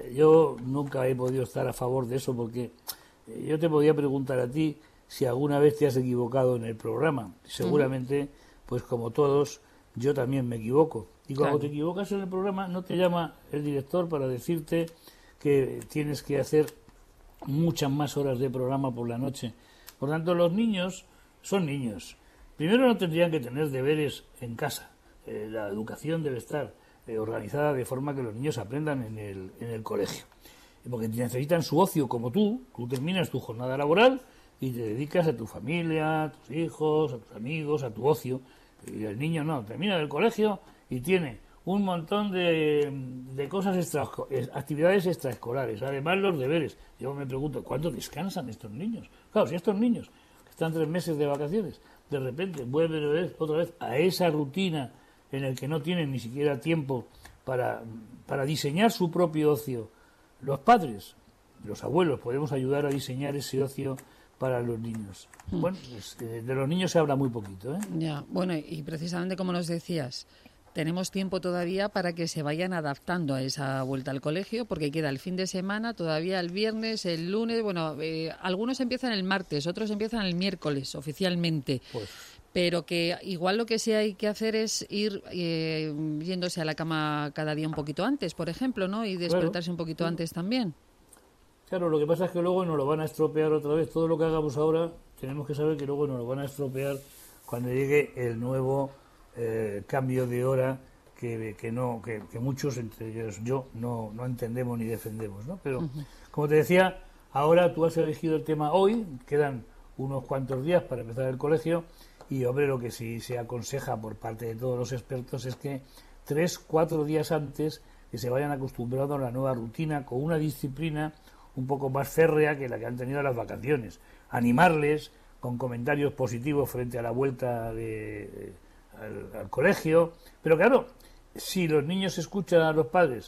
yo nunca he podido estar a favor de eso, porque eh, yo te podía preguntar a ti si alguna vez te has equivocado en el programa. Seguramente, uh-huh. pues como todos, yo también me equivoco. Y cuando claro. te equivocas en el programa, no te llama el director para decirte que tienes que hacer muchas más horas de programa por la noche. Por tanto, los niños son niños. Primero, no tendrían que tener deberes en casa. Eh, la educación debe estar eh, organizada de forma que los niños aprendan en el, en el colegio. Porque necesitan su ocio como tú. Tú terminas tu jornada laboral y te dedicas a tu familia, a tus hijos, a tus amigos, a tu ocio. Y el niño no, termina del colegio y tiene un montón de, de cosas, extra, actividades extraescolares, además los deberes. Yo me pregunto, ¿cuándo descansan estos niños? Claro, si estos niños que están tres meses de vacaciones, de repente vuelven otra vez a esa rutina en la que no tienen ni siquiera tiempo para, para diseñar su propio ocio. Los padres, los abuelos, podemos ayudar a diseñar ese ocio para los niños. Hmm. Bueno, pues, eh, de los niños se habla muy poquito, ¿eh? Ya, bueno, y precisamente como nos decías, tenemos tiempo todavía para que se vayan adaptando a esa vuelta al colegio, porque queda el fin de semana, todavía el viernes, el lunes, bueno, eh, algunos empiezan el martes, otros empiezan el miércoles oficialmente. Pues. Pero que igual lo que sí hay que hacer es ir eh, yéndose a la cama cada día un poquito antes, por ejemplo, ¿no? Y despertarse claro. un poquito antes también. Claro, lo que pasa es que luego nos lo van a estropear otra vez. Todo lo que hagamos ahora, tenemos que saber que luego nos lo van a estropear cuando llegue el nuevo eh, cambio de hora que, que no que, que muchos, entre ellos yo, no, no entendemos ni defendemos, ¿no? Pero, uh-huh. como te decía, ahora tú has elegido el tema hoy, quedan unos cuantos días para empezar el colegio, y, hombre, lo que sí se aconseja por parte de todos los expertos es que tres, cuatro días antes que se vayan acostumbrando a la nueva rutina con una disciplina un poco más férrea que la que han tenido las vacaciones. Animarles con comentarios positivos frente a la vuelta de, de, al, al colegio. Pero claro, si los niños escuchan a los padres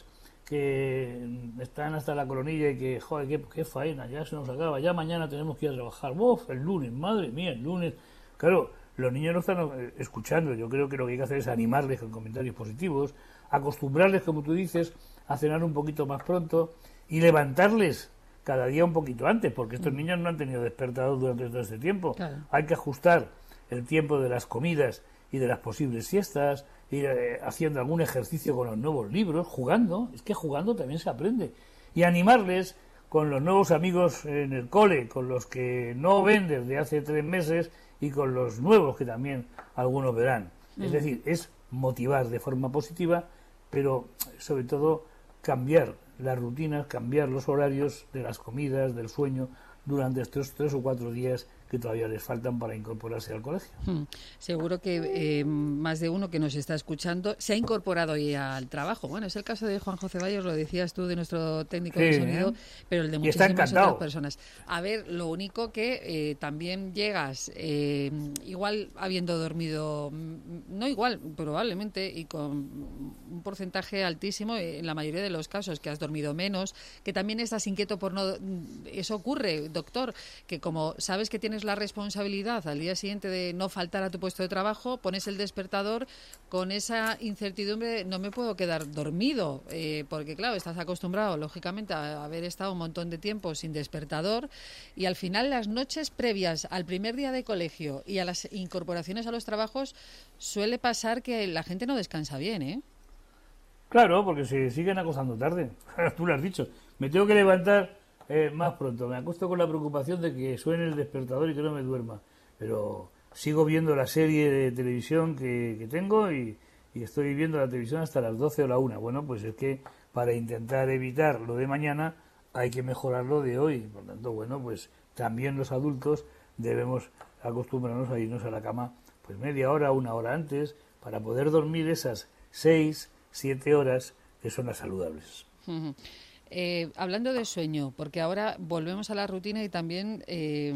que están hasta la coronilla y que, joder, qué, qué faena, ya se nos acaba, ya mañana tenemos que ir a trabajar, ¡uf! El lunes, madre mía, el lunes. Claro, los niños no están eh, escuchando. Yo creo que lo que hay que hacer es animarles con comentarios positivos, acostumbrarles, como tú dices, a cenar un poquito más pronto y levantarles cada día un poquito antes, porque estos mm. niños no han tenido despertador durante todo este tiempo. Claro. Hay que ajustar el tiempo de las comidas y de las posibles siestas, ir eh, haciendo algún ejercicio con los nuevos libros, jugando, es que jugando también se aprende, y animarles con los nuevos amigos en el cole, con los que no ven desde hace tres meses y con los nuevos que también algunos verán. Mm. Es decir, es motivar de forma positiva, pero sobre todo cambiar las rutinas, cambiar los horarios de las comidas, del sueño, durante estos tres o cuatro días que todavía les faltan para incorporarse al colegio. Hmm. Seguro que eh, más de uno que nos está escuchando se ha incorporado ya al trabajo. Bueno, es el caso de Juanjo Ceballos, lo decías tú, de nuestro técnico sí, de sonido, ¿eh? Pero el de muchísimas otras personas. A ver, lo único que eh, también llegas, eh, igual habiendo dormido, no igual, probablemente, y con un porcentaje altísimo, en la mayoría de los casos, que has dormido menos, que también estás inquieto por no... Eso ocurre, doctor, que como sabes que tienes la responsabilidad al día siguiente de no faltar a tu puesto de trabajo, pones el despertador con esa incertidumbre de no me puedo quedar dormido, eh, porque claro, estás acostumbrado lógicamente a haber estado un montón de tiempo sin despertador, y al final las noches previas al primer día de colegio y a las incorporaciones a los trabajos suele pasar que la gente no descansa bien, ¿eh? Claro, porque se siguen acostando tarde. Tú lo has dicho, me tengo que levantar Eh, más pronto, me acuesto con la preocupación de que suene el despertador y que no me duerma, pero sigo viendo la serie de televisión que, que tengo y, y estoy viendo la televisión hasta las doce o la una. Bueno, pues es que para intentar evitar lo de mañana hay que mejorar lo de hoy. Por tanto, bueno, pues también los adultos debemos acostumbrarnos a irnos a la cama pues media hora, una hora antes, para poder dormir esas seis, siete horas que son las saludables. Uh-huh. Eh, hablando de sueño, porque ahora volvemos a la rutina y también eh,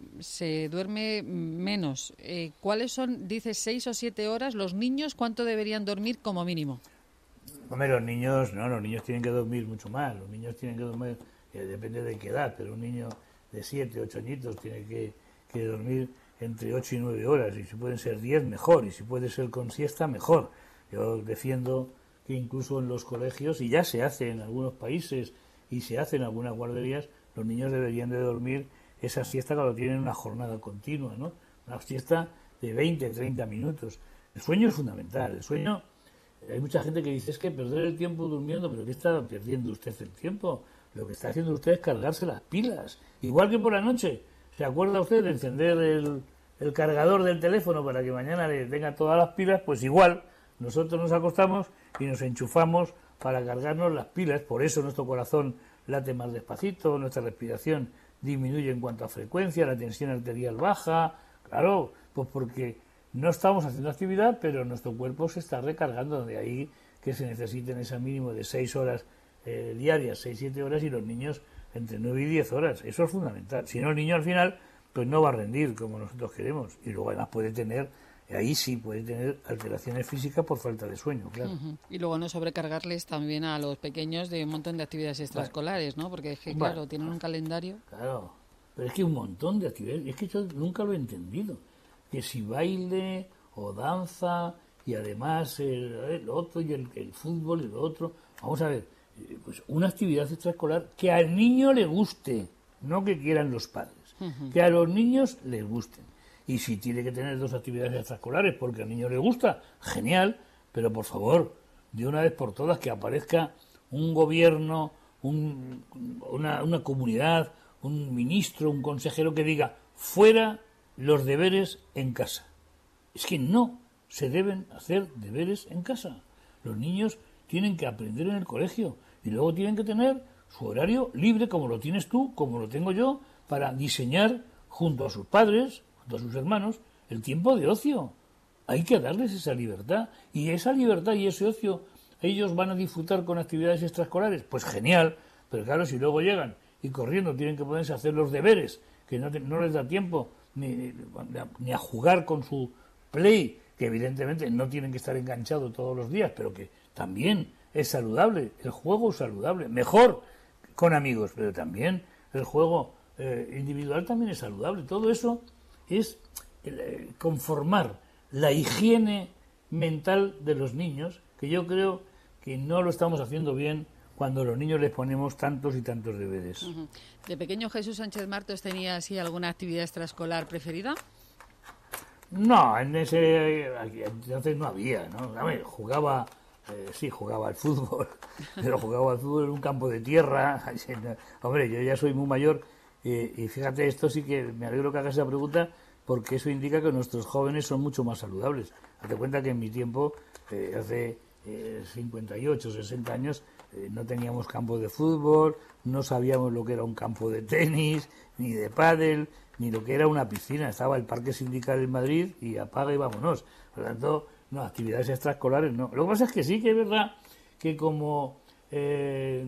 se duerme menos. Eh, ¿Cuáles son, dices, seis o siete horas? ¿Los niños cuánto deberían dormir como mínimo? Hombre, los niños, no, los niños tienen que dormir mucho más. Los niños tienen que dormir, eh, depende de qué edad, pero un niño de siete, ocho añitos tiene que, que dormir entre ocho y nueve horas. Y si pueden ser diez, mejor. Y si puede ser con siesta, mejor. Yo defiendo que incluso en los colegios, y ya se hace en algunos países y se hace en algunas guarderías, los niños deberían de dormir esa siesta cuando tienen una jornada continua, ¿no? Una siesta de veinte, treinta minutos. El sueño es fundamental. El sueño, hay mucha gente que dice, es que perder el tiempo durmiendo, pero ¿qué está perdiendo usted el tiempo? Lo que está haciendo usted es cargarse las pilas. Igual que por la noche. ¿Se acuerda usted de encender el, el cargador del teléfono para que mañana le tenga todas las pilas? Pues igual, nosotros nos acostamos y nos enchufamos para cargarnos las pilas. Por eso nuestro corazón late más despacito, nuestra respiración disminuye en cuanto a frecuencia, la tensión arterial baja. Claro, pues porque no estamos haciendo actividad, pero nuestro cuerpo se está recargando. De ahí que se necesiten ese mínimo de seis horas eh, diarias, seis, siete horas, y los niños entre nueve y diez horas. Eso es fundamental. Si no, el niño al final pues no va a rendir como nosotros queremos. Y luego además puede tener... Ahí sí puede tener alteraciones físicas por falta de sueño, claro. Uh-huh. Y luego no sobrecargarles también a los pequeños de un montón de actividades extraescolares, ¿no? Porque es que, claro, bueno, tienen un calendario. Claro, pero es que un montón de actividades, es que yo nunca lo he entendido. Que si baile o danza y además el, el otro y el, el fútbol y lo otro. Vamos a ver, pues una actividad extraescolar que al niño le guste, no que quieran los padres, uh-huh. Que a los niños les gusten. Y si tiene que tener dos actividades extraescolares porque al niño le gusta, genial, pero por favor, de una vez por todas que aparezca un gobierno, un, una, una comunidad, un ministro, un consejero que diga fuera los deberes en casa. Es que no se deben hacer deberes en casa. Los niños tienen que aprender en el colegio y luego tienen que tener su horario libre, como lo tienes tú, como lo tengo yo, para diseñar junto a sus padres, a sus hermanos, el tiempo de ocio. Hay que darles esa libertad, y esa libertad y ese ocio ellos van a disfrutar con actividades extraescolares, pues genial, pero claro, si luego llegan y corriendo tienen que ponerse a hacer los deberes, que no, te, no les da tiempo ni, ni a jugar con su play, que evidentemente no tienen que estar enganchados todos los días, pero que también es saludable, el juego es saludable, mejor con amigos, pero también el juego eh, individual también es saludable. Todo eso es eh, conformar la higiene mental de los niños, que yo creo que no lo estamos haciendo bien cuando a los niños les ponemos tantos y tantos deberes. Uh-huh. ¿De pequeño Jesús Sánchez Martos tenía así alguna actividad extraescolar preferida? No, en ese entonces no había, ¿no? A ver, jugaba, eh, sí, jugaba al fútbol, pero jugaba al fútbol en un campo de tierra. Hombre, yo ya soy muy mayor eh, y fíjate, esto sí que me alegro que hagas esa pregunta, porque eso indica que nuestros jóvenes son mucho más saludables. Hazte cuenta que en mi tiempo, eh, hace eh, cincuenta y ocho, sesenta años, eh, no teníamos campo de fútbol, no sabíamos lo que era un campo de tenis, ni de pádel, ni lo que era una piscina. Estaba el Parque Sindical en Madrid y apaga y vámonos. Por lo tanto, no, actividades extraescolares no. Lo que pasa es que sí que es verdad que como eh,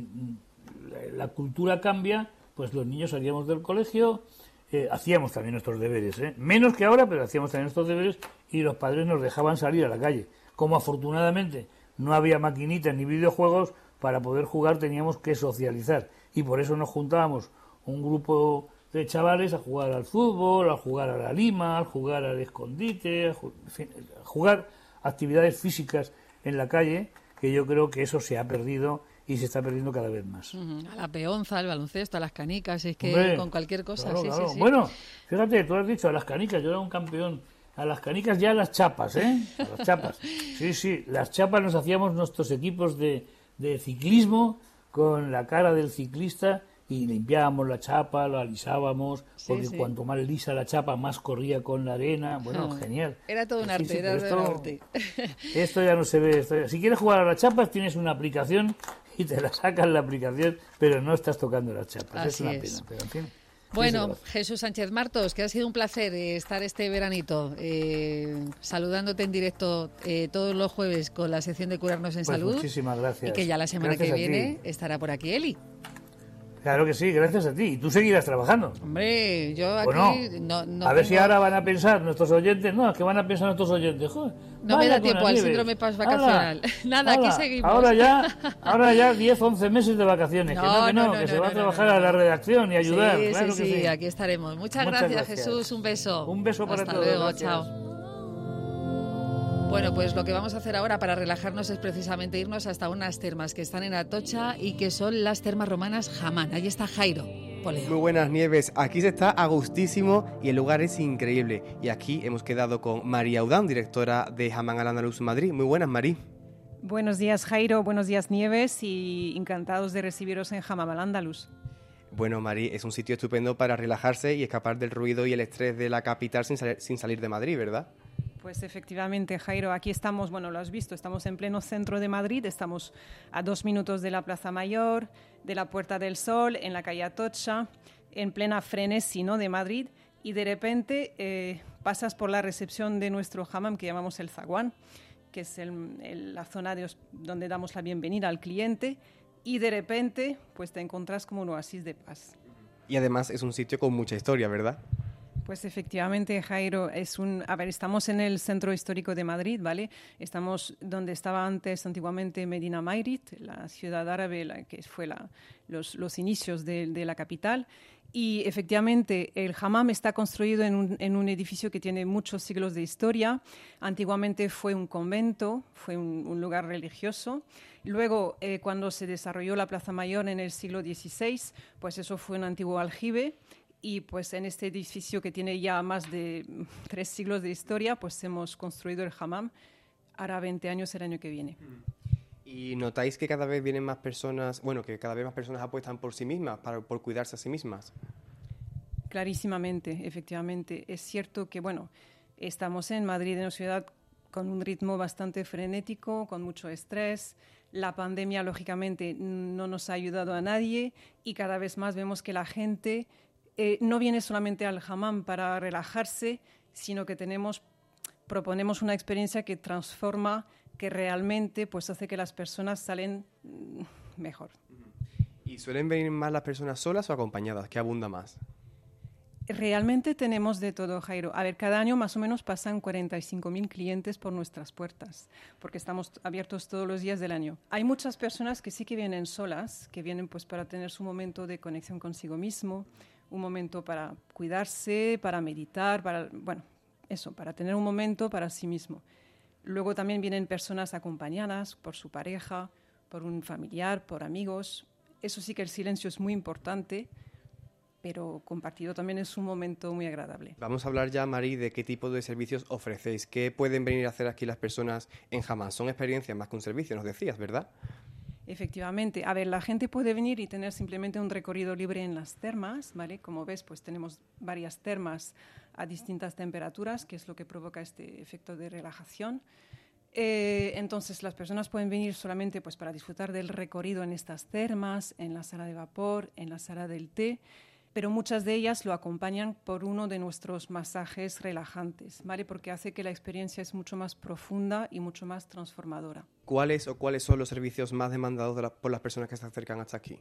la cultura cambia, pues los niños salíamos del colegio, eh, hacíamos también nuestros deberes, ¿eh? Menos que ahora, pero hacíamos también nuestros deberes y los padres nos dejaban salir a la calle. Como afortunadamente no había maquinitas ni videojuegos, para poder jugar teníamos que socializar y por eso nos juntábamos un grupo de chavales a jugar al fútbol, a jugar a la lima, a jugar al escondite, a, ju- en fin, a jugar actividades físicas en la calle, que yo creo que eso se ha perdido y se está perdiendo cada vez más. Uh-huh. A la peonza, al baloncesto, a las canicas, es que Hombre, con cualquier cosa. claro, sí, claro. sí, sí. Bueno, fíjate, tú has dicho a las canicas, yo era un campeón. A las canicas ya a las chapas, ¿eh? A las chapas. Sí, sí, las chapas nos hacíamos nuestros equipos de, de ciclismo con la cara del ciclista y limpiábamos la chapa, lo alisábamos, Sí, porque sí. cuanto más lisa la chapa, más corría con la arena. Bueno, Ah, genial. Era todo un Sí, arte, sí, era pero todo un esto- arte. Esto ya no se ve. Esto ya- Si quieres jugar a las chapas, tienes una aplicación y te la sacas la aplicación, pero no estás tocando las chapas. es Así una es. pena, pero en fin. Bueno, sí se lo hace. Jesús Sánchez Martos, que ha sido un placer eh, estar este veranito eh, saludándote en directo eh, todos los jueves con la sección de Curarnos en Pues Salud. muchísimas gracias. Y que ya la semana Gracias que a ti. viene estará por aquí Eli. Claro que sí, gracias a ti. Y tú seguirás trabajando. Hombre, yo aquí Bueno, no, no a ver tengo- si ahora van a pensar nuestros oyentes. No, es que van a pensar nuestros oyentes. Joder, No me vaya da con tiempo las al nieves. síndrome Hala, postvacacional. Nada, aquí hala, seguimos. Ahora ya, ahora ya diez, once meses de vacaciones. que No, no, que no, no, que no, se no, va a no, trabajar no, no. a la redacción y ayudar. Sí, claro sí, que sí, sí. aquí estaremos. Muchas, Muchas gracias, gracias. Jesús. Un beso. Un beso para Hasta todos. luego, gracias. chao. Bueno, pues lo que vamos a hacer ahora para relajarnos es precisamente irnos hasta unas termas que están en Atocha y que son las termas romanas Jamán. Ahí está Jairo Poleo. Muy buenas, Nieves. Aquí se está a gustísimo y el lugar es increíble. Y aquí hemos quedado con María Udán, directora de Jamán al Andaluz Madrid. Muy buenas, Marí. Buenos días, Jairo. Buenos días, Nieves. Y encantados de recibiros en Jamán al Andaluz. Bueno, Marí, es un sitio estupendo para relajarse y escapar del ruido y el estrés de la capital sin salir, sin salir de Madrid, ¿verdad? Pues efectivamente, Jairo, aquí estamos, bueno, lo has visto, estamos en pleno centro de Madrid, estamos a dos minutos de la Plaza Mayor, de la Puerta del Sol, en la calle Atocha, en plena frenesí, ¿no?, de Madrid, y de repente eh, pasas por la recepción de nuestro hammam que llamamos el zaguán, que es el, el, la zona de os, donde damos la bienvenida al cliente, y de repente pues te encuentras como un oasis de paz. Y además es un sitio con mucha historia, ¿verdad? Pues efectivamente, Jairo, es un, a ver, estamos en el centro histórico de Madrid, ¿vale? Estamos donde estaba antes, antiguamente, Medina Mayrit, la ciudad árabe, la, que fue la, los, los inicios de, de la capital. Y efectivamente, el hammam está construido en un, en un edificio que tiene muchos siglos de historia. Antiguamente fue un convento, fue un, un lugar religioso. Luego, eh, cuando se desarrolló la Plaza Mayor en el siglo dieciséis, pues eso fue un antiguo aljibe. Y pues en este edificio que tiene ya más de tres siglos de historia, pues hemos construido el hammam. Hará veinte años el año que viene. ¿Y notáis que cada vez vienen más personas, bueno, que cada vez más personas apuestan por sí mismas, para, por cuidarse a sí mismas? Clarísimamente, efectivamente. Es cierto que, bueno, estamos en Madrid, en una ciudad con un ritmo bastante frenético, con mucho estrés. La pandemia, lógicamente, no nos ha ayudado a nadie y cada vez más vemos que la gente eh, no viene solamente al hammam para relajarse, sino que tenemos, proponemos una experiencia que transforma, que realmente pues, hace que las personas salen mejor. ¿Y suelen venir más las personas solas o acompañadas? ¿Qué abunda más? Realmente tenemos de todo, Jairo. A ver, cada año más o menos pasan cuarenta y cinco mil clientes por nuestras puertas, porque estamos abiertos todos los días del año. Hay muchas personas que sí que vienen solas, que vienen pues para tener su momento de conexión consigo mismo, un momento para cuidarse, para meditar, para, bueno, eso, para tener un momento para sí mismo. Luego también vienen personas acompañadas por su pareja, por un familiar, por amigos. Eso sí que el silencio es muy importante, pero compartido también es un momento muy agradable. Vamos a hablar ya, Mari, de qué tipo de servicios ofrecéis. ¿Qué pueden venir a hacer aquí las personas en Hammam? Son experiencias más que un servicio, nos decías, ¿verdad? Efectivamente. A ver, la gente puede venir y tener simplemente un recorrido libre en las termas, ¿vale? Como ves, pues tenemos varias termas a distintas temperaturas, que es lo que provoca este efecto de relajación. Eh, entonces, las personas pueden venir solamente pues, para disfrutar del recorrido en estas termas, en la sala de vapor, en la sala del té, pero muchas de ellas lo acompañan por uno de nuestros masajes relajantes, ¿vale? Porque hace que la experiencia es mucho más profunda y mucho más transformadora. ¿Cuáles o cuáles son los servicios más demandados de la, por las personas que se acercan hasta aquí?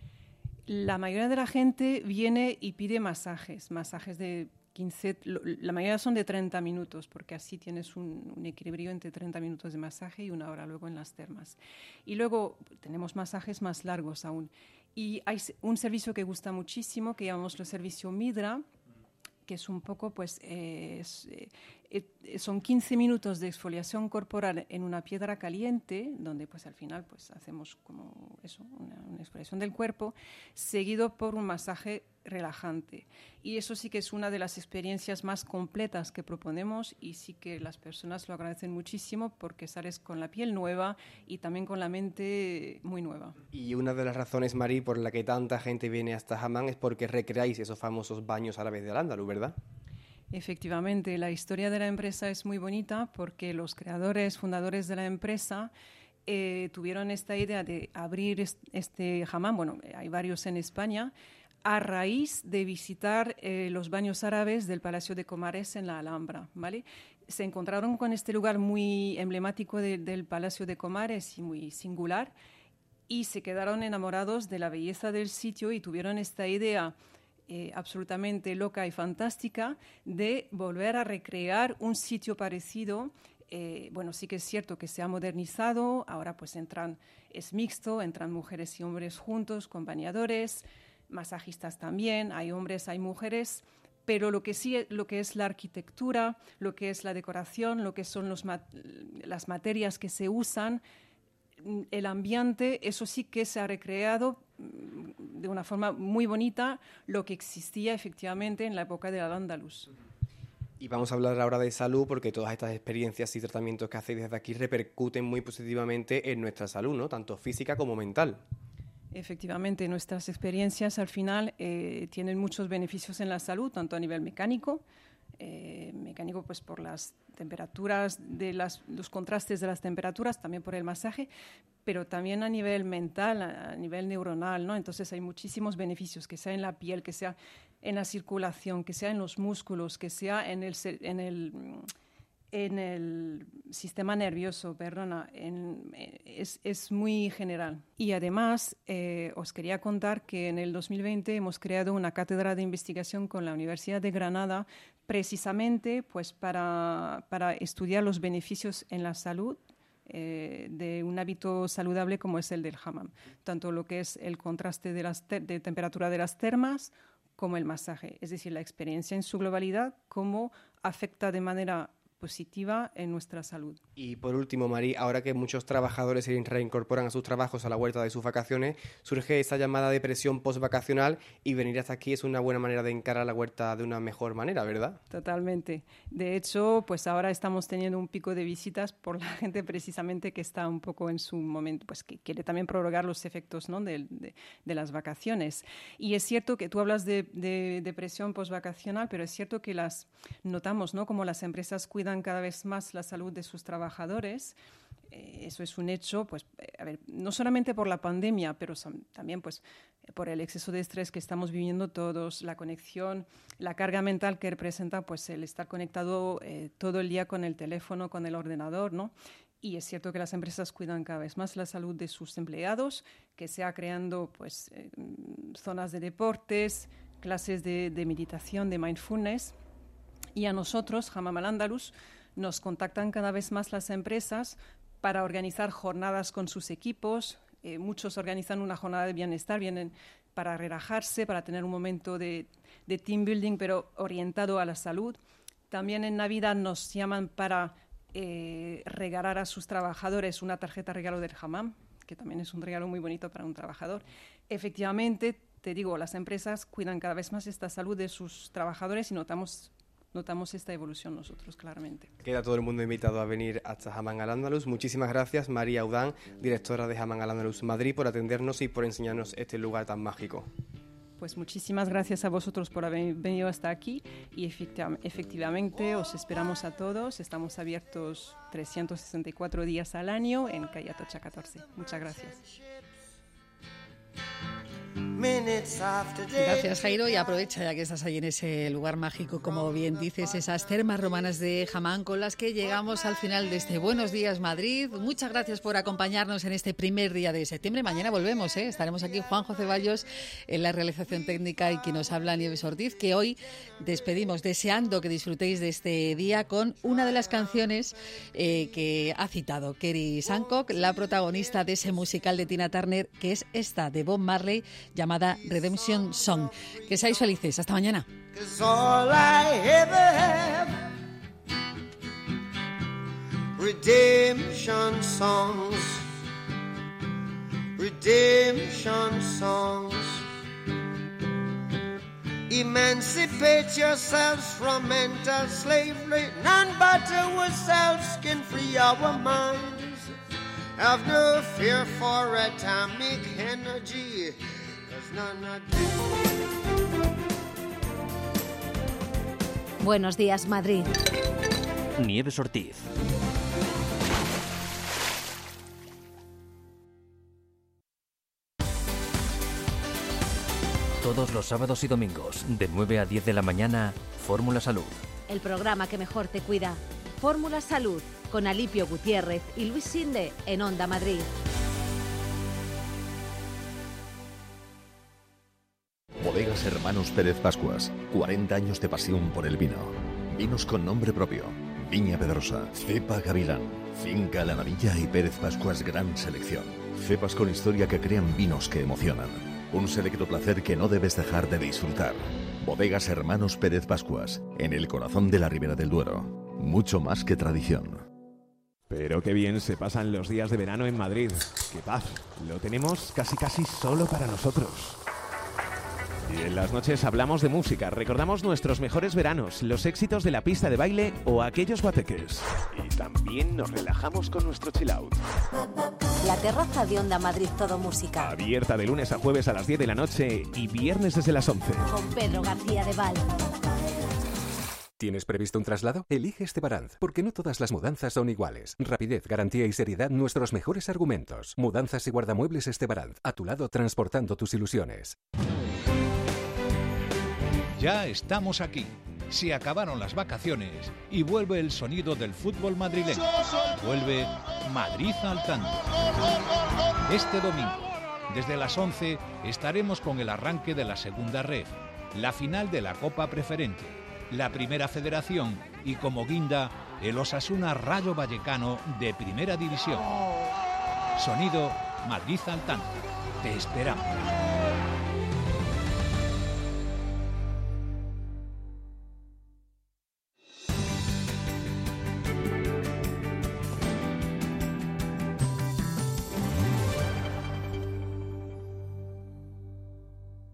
La mayoría de la gente viene y pide masajes, masajes de quince, la mayoría son de treinta minutos, porque así tienes un, un equilibrio entre treinta minutos de masaje y una hora luego en las termas. Y luego tenemos masajes más largos aún. Y hay un servicio que gusta muchísimo, que llamamos el servicio Midra, que es un poco, pues, eh, es, eh, son quince minutos de exfoliación corporal en una piedra caliente, donde, pues, al final, pues, hacemos como eso, una, una exfoliación del cuerpo, seguido por un masaje relajante. Y eso sí que es una de las experiencias más completas que proponemos y sí que las personas lo agradecen muchísimo porque sales con la piel nueva y también con la mente muy nueva. Y una de las razones, Mari, por la que tanta gente viene hasta Hammam es porque recreáis esos famosos baños árabes de Al-Ándalus, ¿verdad? Efectivamente, la historia de la empresa es muy bonita porque los creadores, fundadores de la empresa eh, tuvieron esta idea de abrir este hammam, bueno, hay varios en España, a raíz de visitar eh, los baños árabes del Palacio de Comares en la Alhambra, ¿vale? Se encontraron con este lugar muy emblemático de, del Palacio de Comares y muy singular y se quedaron enamorados de la belleza del sitio y tuvieron esta idea eh, absolutamente loca y fantástica de volver a recrear un sitio parecido. Eh, bueno, sí que es cierto que se ha modernizado, ahora pues entran, es mixto, entran mujeres y hombres juntos con bañadores, masajistas también, hay hombres, hay mujeres, pero lo que sí, lo que es la arquitectura, lo que es la decoración, lo que son los mat- las materias que se usan, el ambiente, eso sí que se ha recreado de una forma muy bonita lo que existía efectivamente en la época de Al-Ándalus. Y vamos a hablar ahora de salud porque todas estas experiencias y tratamientos que hacéis desde aquí repercuten muy positivamente en nuestra salud, ¿no? Tanto física como mental. Efectivamente, nuestras experiencias al final eh, tienen muchos beneficios en la salud, tanto a nivel mecánico, eh, mecánico pues por las temperaturas, de las, los contrastes de las temperaturas, también por el masaje, pero también a nivel mental, a, a nivel neuronal, ¿no? Entonces hay muchísimos beneficios, que sea en la piel, que sea en la circulación, que sea en los músculos, que sea en el... En el en el sistema nervioso, perdona, en, es, es muy general. Y además, eh, os quería contar que en el dos mil veinte hemos creado una cátedra de investigación con la Universidad de Granada precisamente pues, para, para estudiar los beneficios en la salud eh, de un hábito saludable como es el del hammam. Tanto lo que es el contraste de, las te- de temperatura de las termas como el masaje. Es decir, la experiencia en su globalidad, cómo afecta de manera positiva en nuestra salud. Y por último, Mari, ahora que muchos trabajadores se reincorporan a sus trabajos a la vuelta de sus vacaciones, surge esa llamada depresión postvacacional y venir hasta aquí es una buena manera de encarar la vuelta de una mejor manera, ¿verdad? Totalmente. De hecho, pues ahora estamos teniendo un pico de visitas por la gente precisamente que está un poco en su momento, pues que quiere también prorrogar los efectos, ¿no? de, de, de las vacaciones. Y es cierto que tú hablas de, de depresión postvacacional, pero es cierto que las notamos, ¿no? Como las empresas cuidan cada vez más la salud de sus trabajadores. Eh, eso es un hecho, pues, a ver, no solamente por la pandemia, pero son, también pues, por el exceso de estrés que estamos viviendo todos, la conexión, la carga mental que representa pues, el estar conectado eh, todo el día con el teléfono, con el ordenador, ¿no? Y es cierto que las empresas cuidan cada vez más la salud de sus empleados, que sea creando pues, eh, zonas de deportes, clases de, de meditación, de mindfulness. Y a nosotros, Hammam Al-Ándalus, nos contactan cada vez más las empresas para organizar jornadas con sus equipos. Eh, muchos organizan una jornada de bienestar, vienen para relajarse, para tener un momento de, de team building, pero orientado a la salud. También en Navidad nos llaman para eh, regalar a sus trabajadores una tarjeta regalo del hammam, que también es un regalo muy bonito para un trabajador. Efectivamente, te digo, las empresas cuidan cada vez más esta salud de sus trabajadores y notamos, notamos esta evolución nosotros, claramente. Queda todo el mundo invitado a venir hasta Hammam Al-Ándalus. Muchísimas gracias, María Udán, directora de Hammam Al-Ándalus Madrid, por atendernos y por enseñarnos este lugar tan mágico. Pues muchísimas gracias a vosotros por haber venido hasta aquí y efectiva, efectivamente os esperamos a todos. Estamos abiertos trescientos sesenta y cuatro días al año en calle Atocha catorce. Muchas gracias. Gracias, Jairo, y aprovecha ya que estás ahí en ese lugar mágico, como bien dices, esas termas romanas de Hammam, con las que llegamos al final de este Buenos Días Madrid. Muchas gracias por acompañarnos en este primer día de septiembre. Mañana volvemos, ¿eh? Estaremos aquí Juanjo Ceballos en la realización técnica y quien nos habla, Nieves Ortiz, que hoy despedimos deseando que disfrutéis de este día con una de las canciones eh, que ha citado Kerry Sankock, la protagonista de ese musical de Tina Turner, que es esta de Bob Marley, llamada Redemption Song. Que seáis felices. Hasta mañana. Redemption songs, redemption songs. Emancipate yourselves from mental slavery. None but ourselves can free our minds. Have no fear for atomic energy. Buenos días, Madrid. Nieves Ortiz. Todos los sábados y domingos, de nueve a diez de la mañana, Fórmula Salud. El programa que mejor te cuida. Fórmula Salud, con Alipio Gutiérrez y Luis Sinde en Onda Madrid. Bodegas Hermanos Pérez Pascuas, cuarenta años de pasión por el vino. Vinos con nombre propio, Viña Pedrosa, Cepa Gavilán, Finca La Navilla y Pérez Pascuas Gran Selección. Cepas con historia que crean vinos que emocionan. Un selecto placer que no debes dejar de disfrutar. Bodegas Hermanos Pérez Pascuas, en el corazón de la Ribera del Duero. Mucho más que tradición. Pero qué bien se pasan los días de verano en Madrid. ¡Qué paz! Lo tenemos casi casi solo para nosotros. Y en las noches hablamos de música, recordamos nuestros mejores veranos, los éxitos de la pista de baile o aquellos guateques. Y también nos relajamos con nuestro chill out. La terraza de Onda Madrid Todo Música. Abierta de lunes a jueves a las diez de la noche y viernes desde las once. Con Pedro García de Val. ¿Tienes previsto un traslado? Elige Estebaranz, porque no todas las mudanzas son iguales. Rapidez, garantía y seriedad, nuestros mejores argumentos. Mudanzas y guardamuebles Estebaranz, a tu lado transportando tus ilusiones. Ya estamos aquí. Se acabaron las vacaciones y vuelve el sonido del fútbol madrileño. Vuelve Madrid al tanto. Este domingo, desde las once, estaremos con el arranque de la segunda red, la final de la Copa Preferente, la Primera Federación y, como guinda, el Osasuna Rayo Vallecano de Primera División. Sonido Madrid al tanto. Te esperamos.